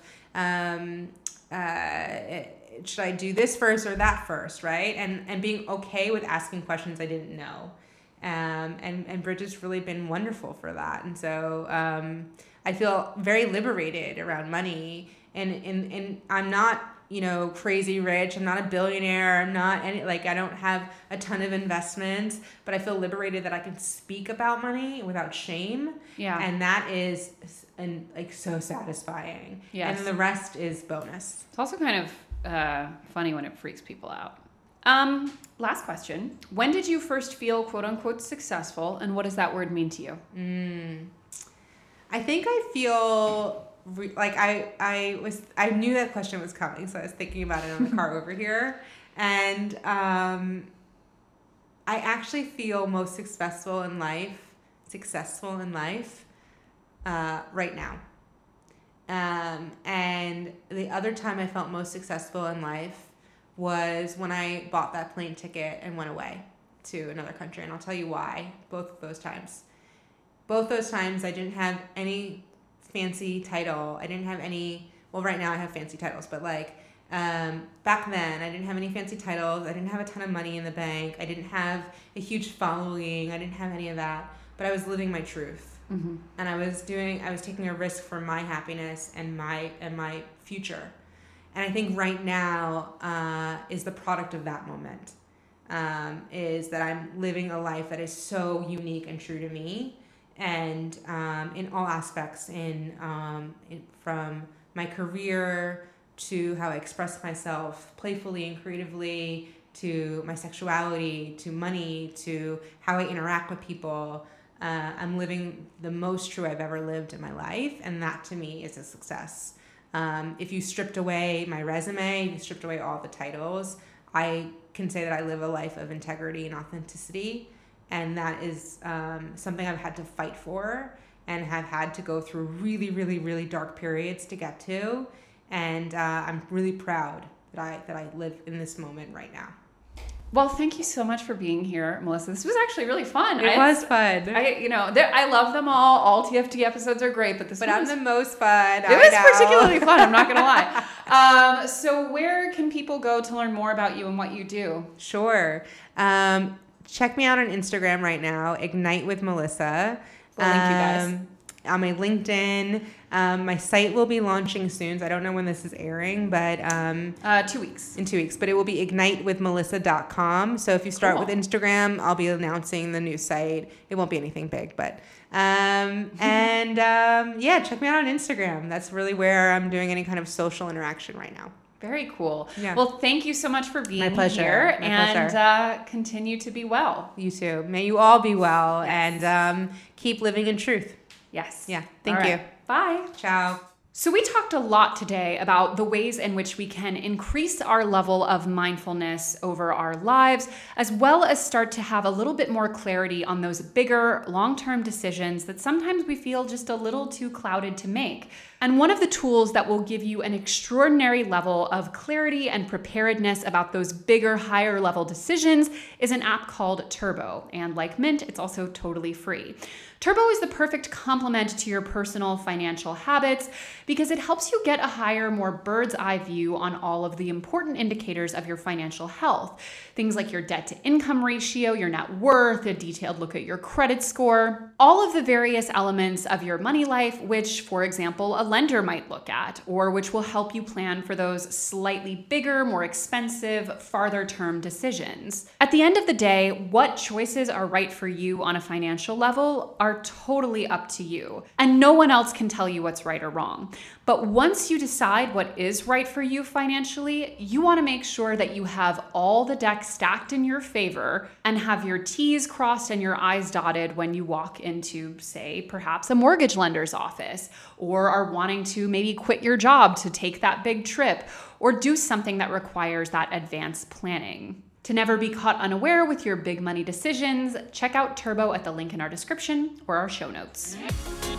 should I do this first or that first, right? And being okay with asking questions I didn't know. And Bridget's really been wonderful for that. And so I feel very liberated around money. And I'm not, crazy rich. I'm not a billionaire. I'm not I don't have a ton of investments, but I feel liberated that I can speak about money without shame. Yeah. And that is so satisfying. Yes. And then the rest is bonus. It's also kind of funny when it freaks people out. Last question. When did you first feel quote unquote successful, and what does that word mean to you? I think I feel like I knew that question was coming, so I was thinking about it on the car over here. And I actually feel most successful in life right now. And the other time I felt most successful in life was when I bought that plane ticket and went away to another country. And I'll tell you why, both of those times. Both those times I didn't have any fancy title. I didn't have any, well, right now I have fancy titles, but like back then I didn't have any fancy titles. I didn't have a ton of money in the bank. I didn't have a huge following. I didn't have any of that, but I was living my truth. Mm-hmm. And I was taking a risk for my happiness and my future. And I think right now is the product of that moment, is that I'm living a life that is so unique and true to me, and in all aspects, from my career to how I express myself playfully and creatively, to my sexuality, to money, to how I interact with people. I'm living the most true I've ever lived in my life, and that to me is a success. If you stripped away my resume, you stripped away all the titles, I can say that I live a life of integrity and authenticity. And that is something I've had to fight for and have had to go through really, really, really dark periods to get to. And I'm really proud that I live in this moment right now. Well, thank you so much for being here, Melissa. This was actually really fun. It was fun. I love them all. All TFT episodes are great, but I'm the most fun. It was particularly fun. I'm not gonna lie. So where can people go to learn more about you and what you do? Sure. Check me out on Instagram right now, Ignite with Melissa. We'll link you guys. On my LinkedIn. My site will be launching soon, so I don't know when this is airing, but 2 weeks. In 2 weeks, but it will be ignitewithmelissa.com. So if you start with Instagram, I'll be announcing the new site. It won't be anything big, but check me out on Instagram. That's really where I'm doing any kind of social interaction right now. Very cool. Yeah. Well, thank you so much for being here. My pleasure. And continue to be well. You too. May you all be well. Yes. And keep living in truth. Yes. Yeah. Thank you. Bye. Ciao. So we talked a lot today about the ways in which we can increase our level of mindfulness over our lives, as well as start to have a little bit more clarity on those bigger long-term decisions that sometimes we feel just a little too clouded to make. And one of the tools that will give you an extraordinary level of clarity and preparedness about those bigger, higher level decisions is an app called Turbo. And like Mint, it's also totally free. Turbo is the perfect complement to your personal financial habits. because it helps you get a higher, more bird's eye view on all of the important indicators of your financial health. Things like your debt to income ratio, your net worth, a detailed look at your credit score, all of the various elements of your money life, which, for example, a lender might look at, or which will help you plan for those slightly bigger, more expensive, farther term decisions. At the end of the day, what choices are right for you on a financial level are totally up to you, and no one else can tell you what's right or wrong. But once you decide what is right for you financially, you want to make sure that you have all the decks stacked in your favor and have your T's crossed and your I's dotted when you walk into, say, perhaps a mortgage lender's office, or are wanting to maybe quit your job to take that big trip, or do something that requires that advanced planning. To never be caught unaware with your big money decisions, check out Turbo at the link in our description or our show notes.